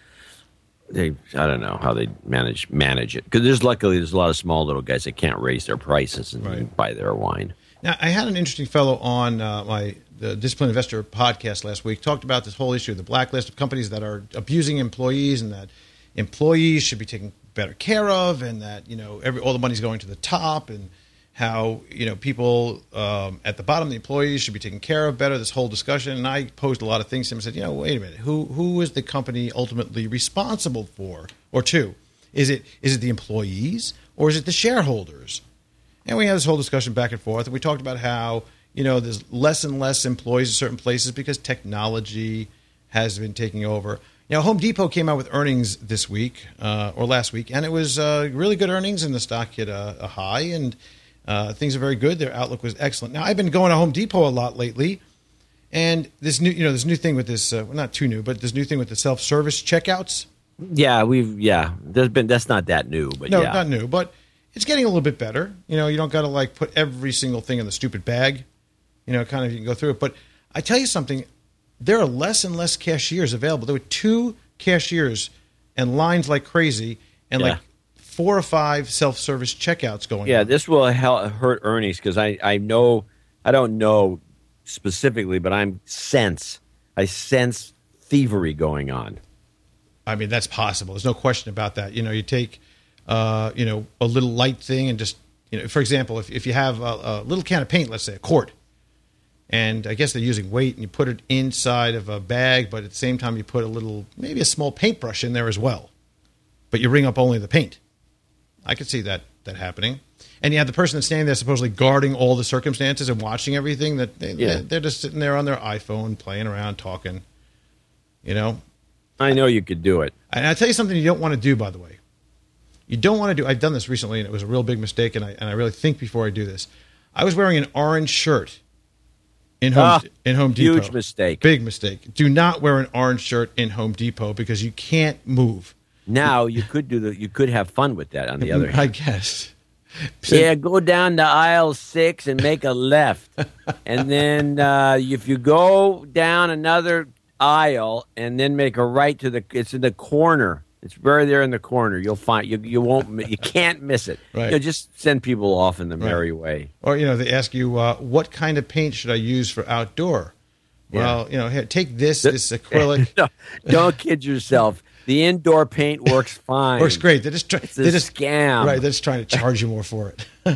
don't know how they manage it because there's a lot of small little guys that can't raise their prices and buy their wine. Now, I had an interesting fellow on the Disciplined Investor podcast last week, talked about this whole issue of the blacklist of companies that are abusing employees and that employees should be taken better care of and that, all the money's going to the top and how, people at the bottom, the employees should be taken care of better, this whole discussion. And I posed a lot of things to him and said, wait a minute, who is the company ultimately responsible for or to? Is it the employees or is it the shareholders? And we had this whole discussion back and forth, and we talked about how, there's less and less employees in certain places because technology has been taking over. Home Depot came out with earnings this week or last week, and it was really good earnings, and the stock hit a high. And Things are very good. Their outlook was excellent. Now, I've been going to Home Depot a lot lately, and this new thing with this, well, not too new, but this new thing with the self-service checkouts. Yeah, that's not that new, but no, yeah. not new, but it's getting a little bit better. You don't got to like put every single thing in the stupid bag. Kind of you can go through it. But I tell you something, there are less and less cashiers available. There were 2 cashiers and lines like crazy, and like 4 or 5 self-service checkouts going on. Yeah, this will hurt earnings because I don't know specifically, but I sense thievery going on. I mean, that's possible. There's no question about that. You take, a little light thing and just, for example, if you have a little can of paint, let's say a quart, and I guess they're using weight, and you put it inside of a bag, but at the same time you put maybe a small paintbrush in there as well, but you ring up only the paint. I could see that happening. And you have the person that's standing there supposedly guarding all the circumstances and watching everything, they're just sitting there on their iPhone playing around, talking, I know you could do it. And I'll tell you something you don't want to do, by the way. You don't want to do. I've done this recently, and it was a real big mistake, and I really think before I do this. I was wearing an orange shirt in Home Depot. Huge mistake. Big mistake. Do not wear an orange shirt in Home Depot because you can't move. Now you could have fun with that. On the other hand, I guess. Yeah, go down to aisle 6 and make a left, and then if you go down another aisle and then make a right it's in the corner. It's right there in the corner. You'll find you can't miss it. Right. Just send people off in the merry way. Or they ask you what kind of paint should I use for outdoor? Yeah. Well, here, take this acrylic. No, don't kid yourself. The indoor paint works fine. Works great. It's a scam. Right, they're just trying to charge you more for it.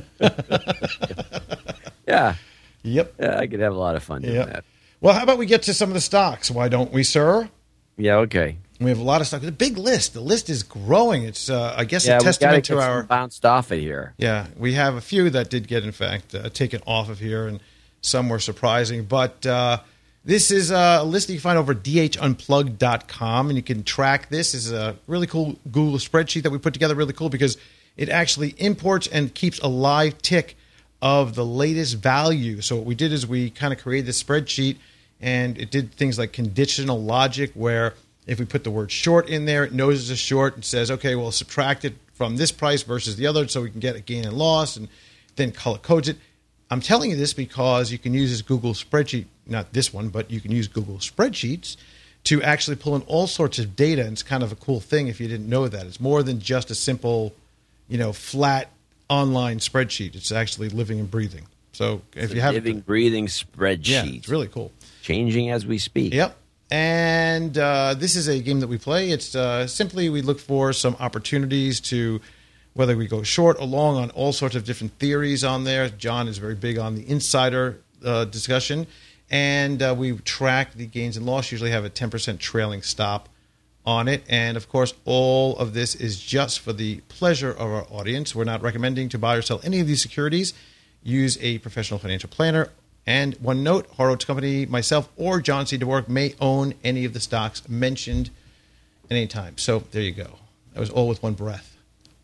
Yeah. Yep. Yeah, I could have a lot of fun doing that. Well, how about we get to some of the stocks? Why don't we, sir? Yeah, okay. We have a lot of stocks. It's a big list. The list is growing. It's, I guess, a testament to our... bounced off of here. Yeah, we have a few that did get, in fact, taken off of here, and some were surprising. But this is a list that you can find over at dhunplugged.com, and you can track this. This is a really cool Google spreadsheet that we put together, really cool, because it actually imports and keeps a live tick of the latest value. So what we did is we kind of created this spreadsheet, and it did things like conditional logic, where if we put the word short in there, it knows it's a short and says, okay, well, subtract it from this price versus the other so we can get a gain and loss, and then color codes it. I'm telling you this because you can use this Google spreadsheet, not this one, but you can use Google Spreadsheets to actually pull in all sorts of data, and it's kind of a cool thing if you didn't know that. It's more than just a simple, flat online spreadsheet. It's actually living and breathing. So if you have living, breathing spreadsheet. Yeah, it's really cool. Changing as we speak. Yep. And this is a game that we play. It's simply we look for some opportunities to, whether we go short or long, on all sorts of different theories on there. John is very big on the insider discussion. And we track the gains and loss, usually have a 10% trailing stop on it. And, of course, all of this is just for the pleasure of our audience. We're not recommending to buy or sell any of these securities. Use a professional financial planner. And one note, Horowitz Company, myself, or John C. Dvorak may own any of the stocks mentioned at any time. So there you go. That was all with one breath.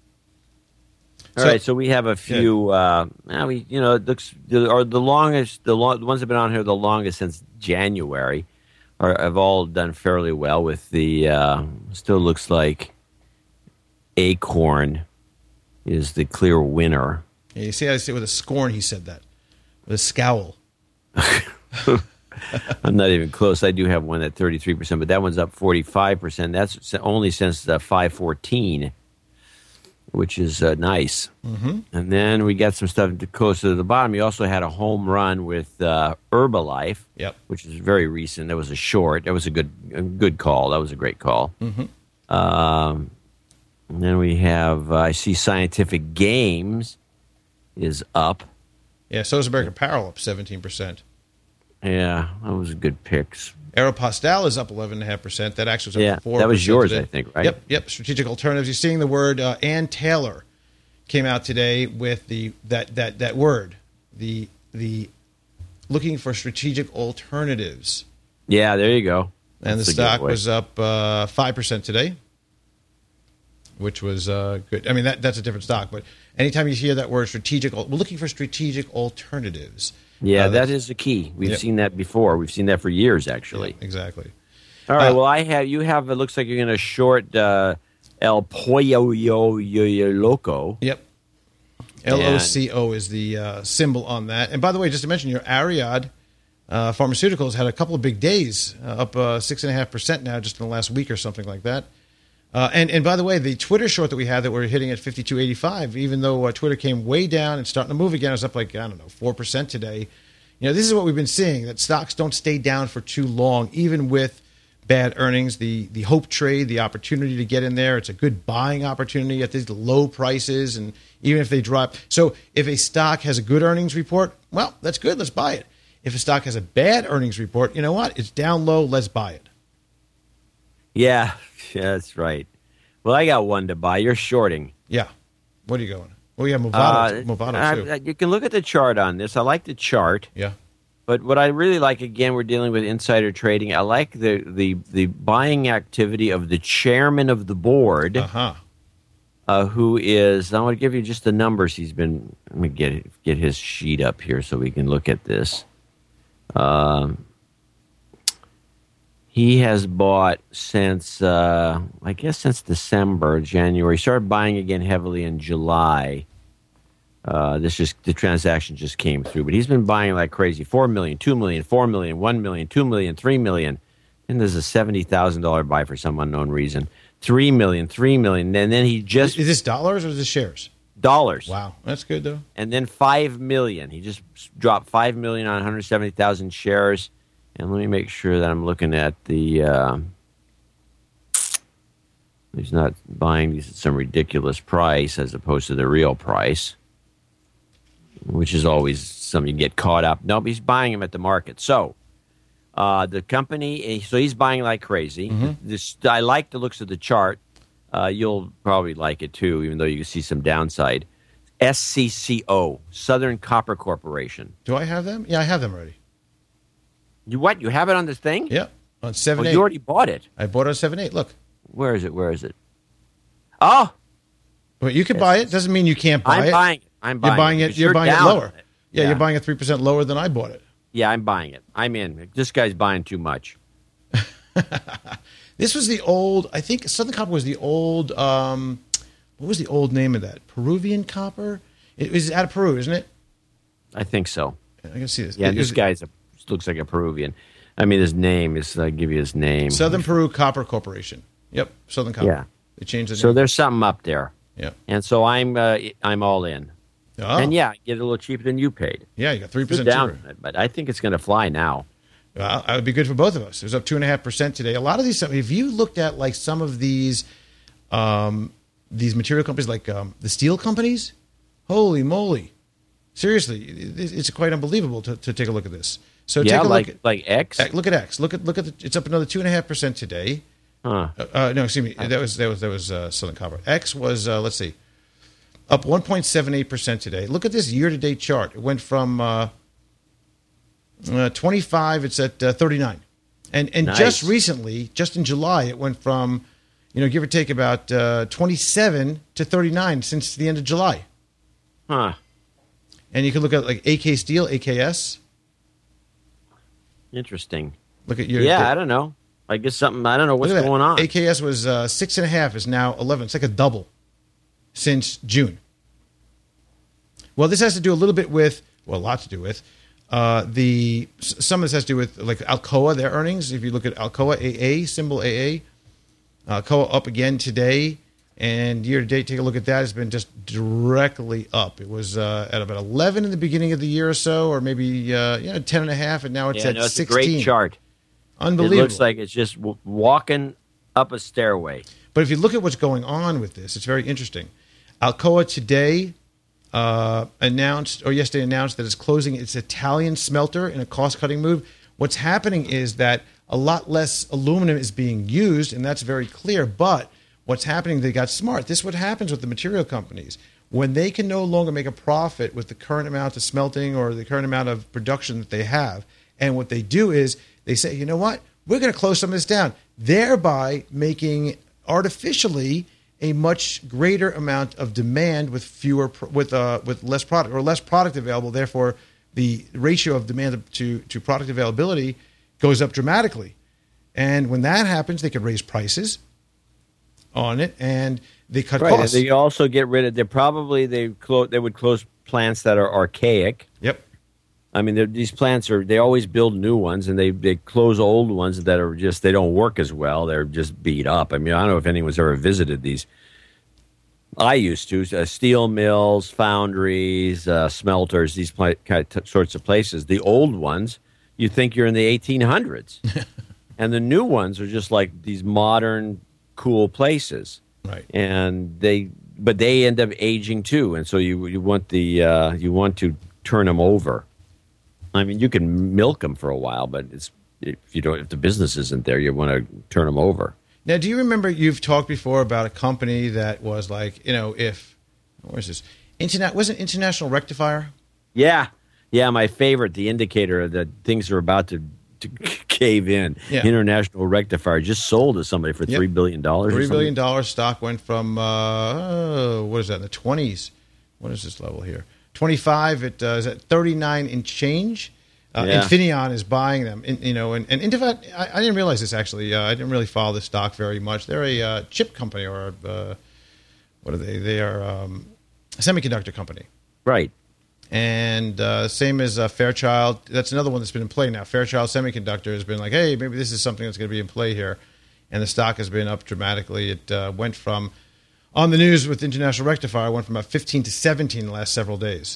All right, so we have a few. It looks the longest. The ones that have been on here the longest since January have all done fairly well. With the still looks like Acorn is the clear winner. Yeah, you see, I see with a scorn he said that, with a scowl. I'm not even close. I do have one at 33%, but that one's up 45%. That's only since 514, which is nice. Mm-hmm. And then we got some stuff closer to the bottom. You also had a home run with Herbalife, which is very recent. That was a short. That was a good call. That was a great call. Mm-hmm. And then we have, I see Scientific Games is up. Yeah, so is American Apparel, up 17%. Yeah, that was good picks. Aeropostale is up 11.5%. That actually was up 4%. That was yours, today. I think, right? Yep. Strategic Alternatives. You're seeing the word. Ann Taylor came out today with that word, the looking for strategic alternatives. Yeah, there you go. And the stock was up 5% today. which was good. I mean, that's a different stock, but anytime you hear that word strategic, we're looking for strategic alternatives. Yeah, that is the key. We've seen that before. We've seen that for years, actually. Yeah, exactly. All right. Well, you have. It looks like you're going to short El Pollo Loco. Yep. LOCO is the symbol on that. And by the way, just to mention, your Ariad Pharmaceuticals had a couple of big days, up 6.5% now, just in the last week or something like that. And by the way, the Twitter short that we had that we're hitting at 52.85, even though Twitter came way down and starting to move again, it was up 4% today. This is what we've been seeing, that stocks don't stay down for too long, even with bad earnings. The hope trade, the opportunity to get in there, it's a good buying opportunity at these low prices, and even if they drop. So if a stock has a good earnings report, well, that's good, let's buy it. If a stock has a bad earnings report, you know what? It's down low, let's buy it. Yeah, that's right. Well, I got one to buy. You're shorting. Yeah. What are you going? Well, yeah, Movado too. You can look at the chart on this. I like the chart. Yeah. But what I really like, again, we're dealing with insider trading. I like the buying activity of the chairman of the board, who is, I want to give you just the numbers he's been, let me get his sheet up here so we can look at this. He has bought since December, January. He started buying again heavily in July. The transaction just came through, but he's been buying like crazy. 4 million, 2 million, 4 million, 1 million, 2 million, 3 million. And there's a $70,000 buy for some unknown reason. 3 million, 3 million. And then he just... Is this dollars or is this shares? Dollars. Wow, that's good though. And then 5 million. He just dropped 5 million on 170,000 shares. And let me make sure that I'm looking at the... he's not buying these at some ridiculous price as opposed to the real price, which is always something you get caught up. Nope, he's buying them at the market. So the company, so he's buying like crazy. Mm-hmm. I like the looks of the chart. You'll probably like it too, even though you can see some downside. SCCO, Southern Copper Corporation. Do I have them? Yeah, I have them already. You what? You have it on this thing? Yeah, on 7.8. Oh, you already bought it. I bought it on 7.8. Look. Where is it? Oh! Well, you can buy it. Doesn't mean you can't buy it. I'm buying it. You're buying it lower. Yeah, you're buying it 3% lower than I bought it. Yeah, I'm buying it. I'm in. This guy's buying too much. This was the old, I think Southern Copper was the old, what was the old name of that? Peruvian copper? It was out of Peru, isn't it? I think so. I can see this. Yeah, this guy looks like a Peruvian. I mean, his name is, I'll give you his name. Southern Peru Copper Corporation. Yep, Southern Copper. Yeah. They changed the name. So there's something up there. Yeah. And so I'm all in. Oh. And yeah, get it a little cheaper than you paid. Yeah, you got 3% down, cheaper. but I think it's going to fly now. Well, that would be good for both of us. It was up 2.5% today. A lot of these, if you looked at like some of these material companies, like the steel companies, holy moly! Seriously, it's quite unbelievable to take a look at this. So yeah, take a look look like X. Look at X. Look at it's up another 2.5% today. Huh. No, excuse me. That was Southern Copper. X was let's see, up 1.78% today. Look at this year-to-date chart. It went from 25. It's at 39, and nice. Just recently, just in July, it went from give or take about 27 to 39 since the end of July. Huh. And you can look at like AK Steel, AKS. Interesting. Look at your I don't know. I guess something. I don't know what's going on. AKS was 6.5, is now 11. It's like a double since June. Well, this has to do a little bit with, a lot to do with some of this has to do with like Alcoa, their earnings. If you look at Alcoa, AA, symbol AA, Alcoa up again today, and year to date, take a look at that. It's been just directly up. It was at about 11 in the beginning of the year or so, or maybe 10.5, and now it's at 16. It's a great chart. Unbelievable. It looks like it's just walking up a stairway. But if you look at what's going on with this, it's very interesting. Alcoa today yesterday announced that it's closing its Italian smelter in a cost-cutting move. What's happening is that a lot less aluminum is being used, and that's very clear. But what's happening, they got smart. This is what happens with the material companies. When they can no longer make a profit with the current amount of smelting or the current amount of production that they have, and what they do is they say, you know what, we're going to close some of this down, thereby making artificially a much greater amount of demand with with less product or less product available. Therefore, the ratio of demand to product availability goes up dramatically. And when that happens, they could raise prices on it, and they cut costs. They also get rid of. They would close plants that are archaic. Yep. I mean, these plants they always build new ones, and they close old ones that are just, they don't work as well. They're just beat up. I mean, I don't know if anyone's ever visited these. I used to. Steel mills, foundries, smelters, these sorts of places. The old ones, you think you're in the 1800s. And the new ones are just like these modern, cool places. Right. And they end up aging too. And so you want to turn them over. I mean, you can milk them for a while, but if the business isn't there, you want to turn them over. Now, do you remember you've talked before about a company that was like, where's this? Wasn't International Rectifier? Yeah, my favorite, the indicator that things are about to cave in. Yeah. International Rectifier just sold to somebody for $3 billion. $3 billion stock went from, what is that, in the 20s? What is this level here? 25, it is at 39 and change. Infineon is buying them. And Intevac, I didn't realize this actually. I didn't really follow this stock very much. They're a chip company, or what are they? They are a semiconductor company. Right. And same as Fairchild. That's another one that's been in play now. Fairchild Semiconductor has been like, hey, maybe this is something that's going to be in play here. And the stock has been up dramatically. It went from, on the news with International Rectifier, went from about 15 to 17 in the last several days.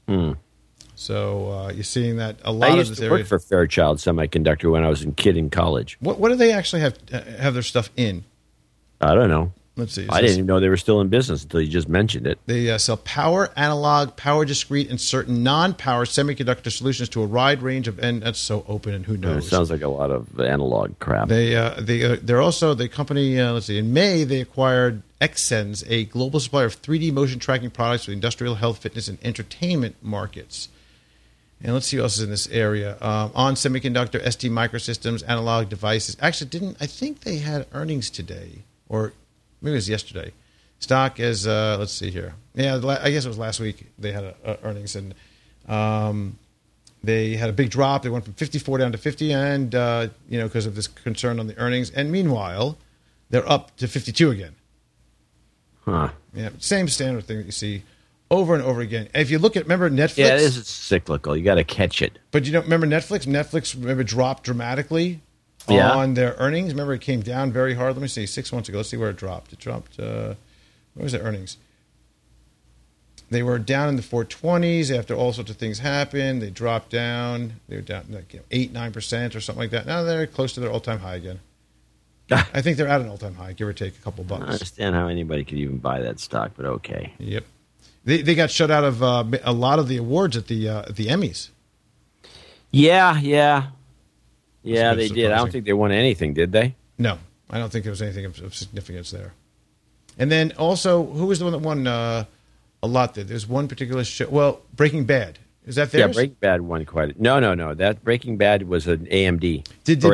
So you're seeing that a lot of this area. I used to work for Fairchild Semiconductor when I was a kid in college. What do they actually have their stuff in? I don't know. Let's see. I didn't even know they were still in business until you just mentioned it. They sell power, analog, power discrete, and certain non-power semiconductor solutions to a wide range of, and that's so open, and who knows? It sounds like a lot of analog crap. They're also the company. Let's see. In May, they acquired Xsens, a global supplier of 3D motion tracking products for the industrial, health, fitness, and entertainment markets. And let's see what else is in this area. On Semiconductor, ST Microsystems, Analog Devices. Actually, I think they had earnings today, or maybe it was yesterday. Stock is, let's see here. Yeah, I guess it was last week they had earnings, and they had a big drop. They went from 54 down to 50, and because of this concern on the earnings. And meanwhile, they're up to 52 again. Huh. Yeah, same standard thing that you see over and over again. If you remember Netflix? Yeah, it is cyclical. You got to catch it. But remember Netflix? Netflix, dropped dramatically on their earnings. Remember, it came down very hard. Let me see, 6 months ago. Let's see where it dropped. It dropped, what was their earnings? They were down in the 420s after all sorts of things happened. They dropped down. They were down like 8-9% or something like that. Now they're close to their all-time high again. I think they're at an all-time high, give or take a couple bucks. I don't understand how anybody could even buy that stock, but okay. Yep. They got shut out of a lot of the awards at the Emmys. Yeah, they did. I don't think they won anything, did they? No, I don't think there was anything of significance there. And then also, who was the one that won a lot there? There's one particular show. Well, Breaking Bad. Is that theirs? Yeah, Breaking Bad won quite. No. That Breaking Bad was an AMD or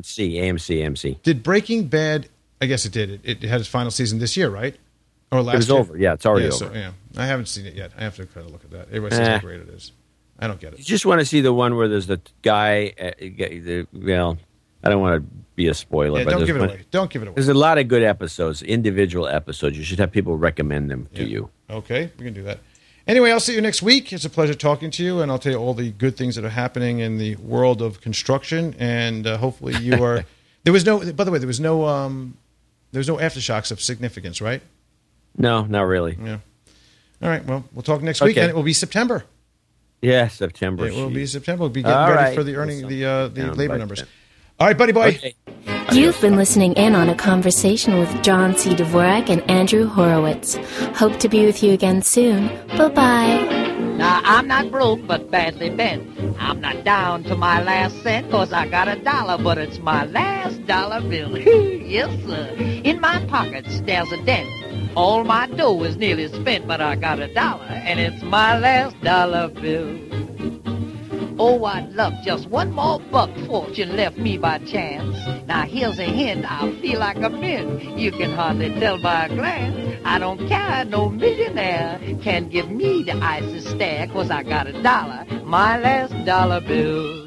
AMC. Did Breaking Bad? I guess it did. It had its final season this year, right? Or last year? It was over. Yeah, it's already over. So, I haven't seen it yet. I have to try to look at that. Everybody says how great it is. I don't get it. You just want to see the one where there's the guy. Well, I don't want to be a spoiler. Yeah, but don't give it away. Don't give it away. There's a lot of good episodes, individual episodes. You should have people recommend them to you. Okay, we can do that. Anyway, I'll see you next week. It's a pleasure talking to you, and I'll tell you all the good things that are happening in the world of construction. And hopefully, you are. There was no. By the way, there was no aftershocks of significance, right? No, not really. Yeah. All right. Well, we'll talk next week, and it will be September. Yeah, September. It will be September. We'll be getting ready for the labor numbers. Then. All right, buddy boy. Okay. You've been listening in on a conversation with John C. Dvorak and Andrew Horowitz. Hope to be with you again soon. Bye-bye. Now, I'm not broke, but badly bent. I'm not down to my last cent, 'cause I got $1, but it's my last dollar bill. Yes, sir. In my pockets, there's a dent. All my dough is nearly spent, but I got $1, and it's my last dollar bill. Oh, I'd love just one more buck fortune left me by chance. Now here's a hint, I feel like a mint. You can hardly tell by a glance. I don't care, no millionaire can give me the icy stare, 'cause I got $1, my last dollar bill.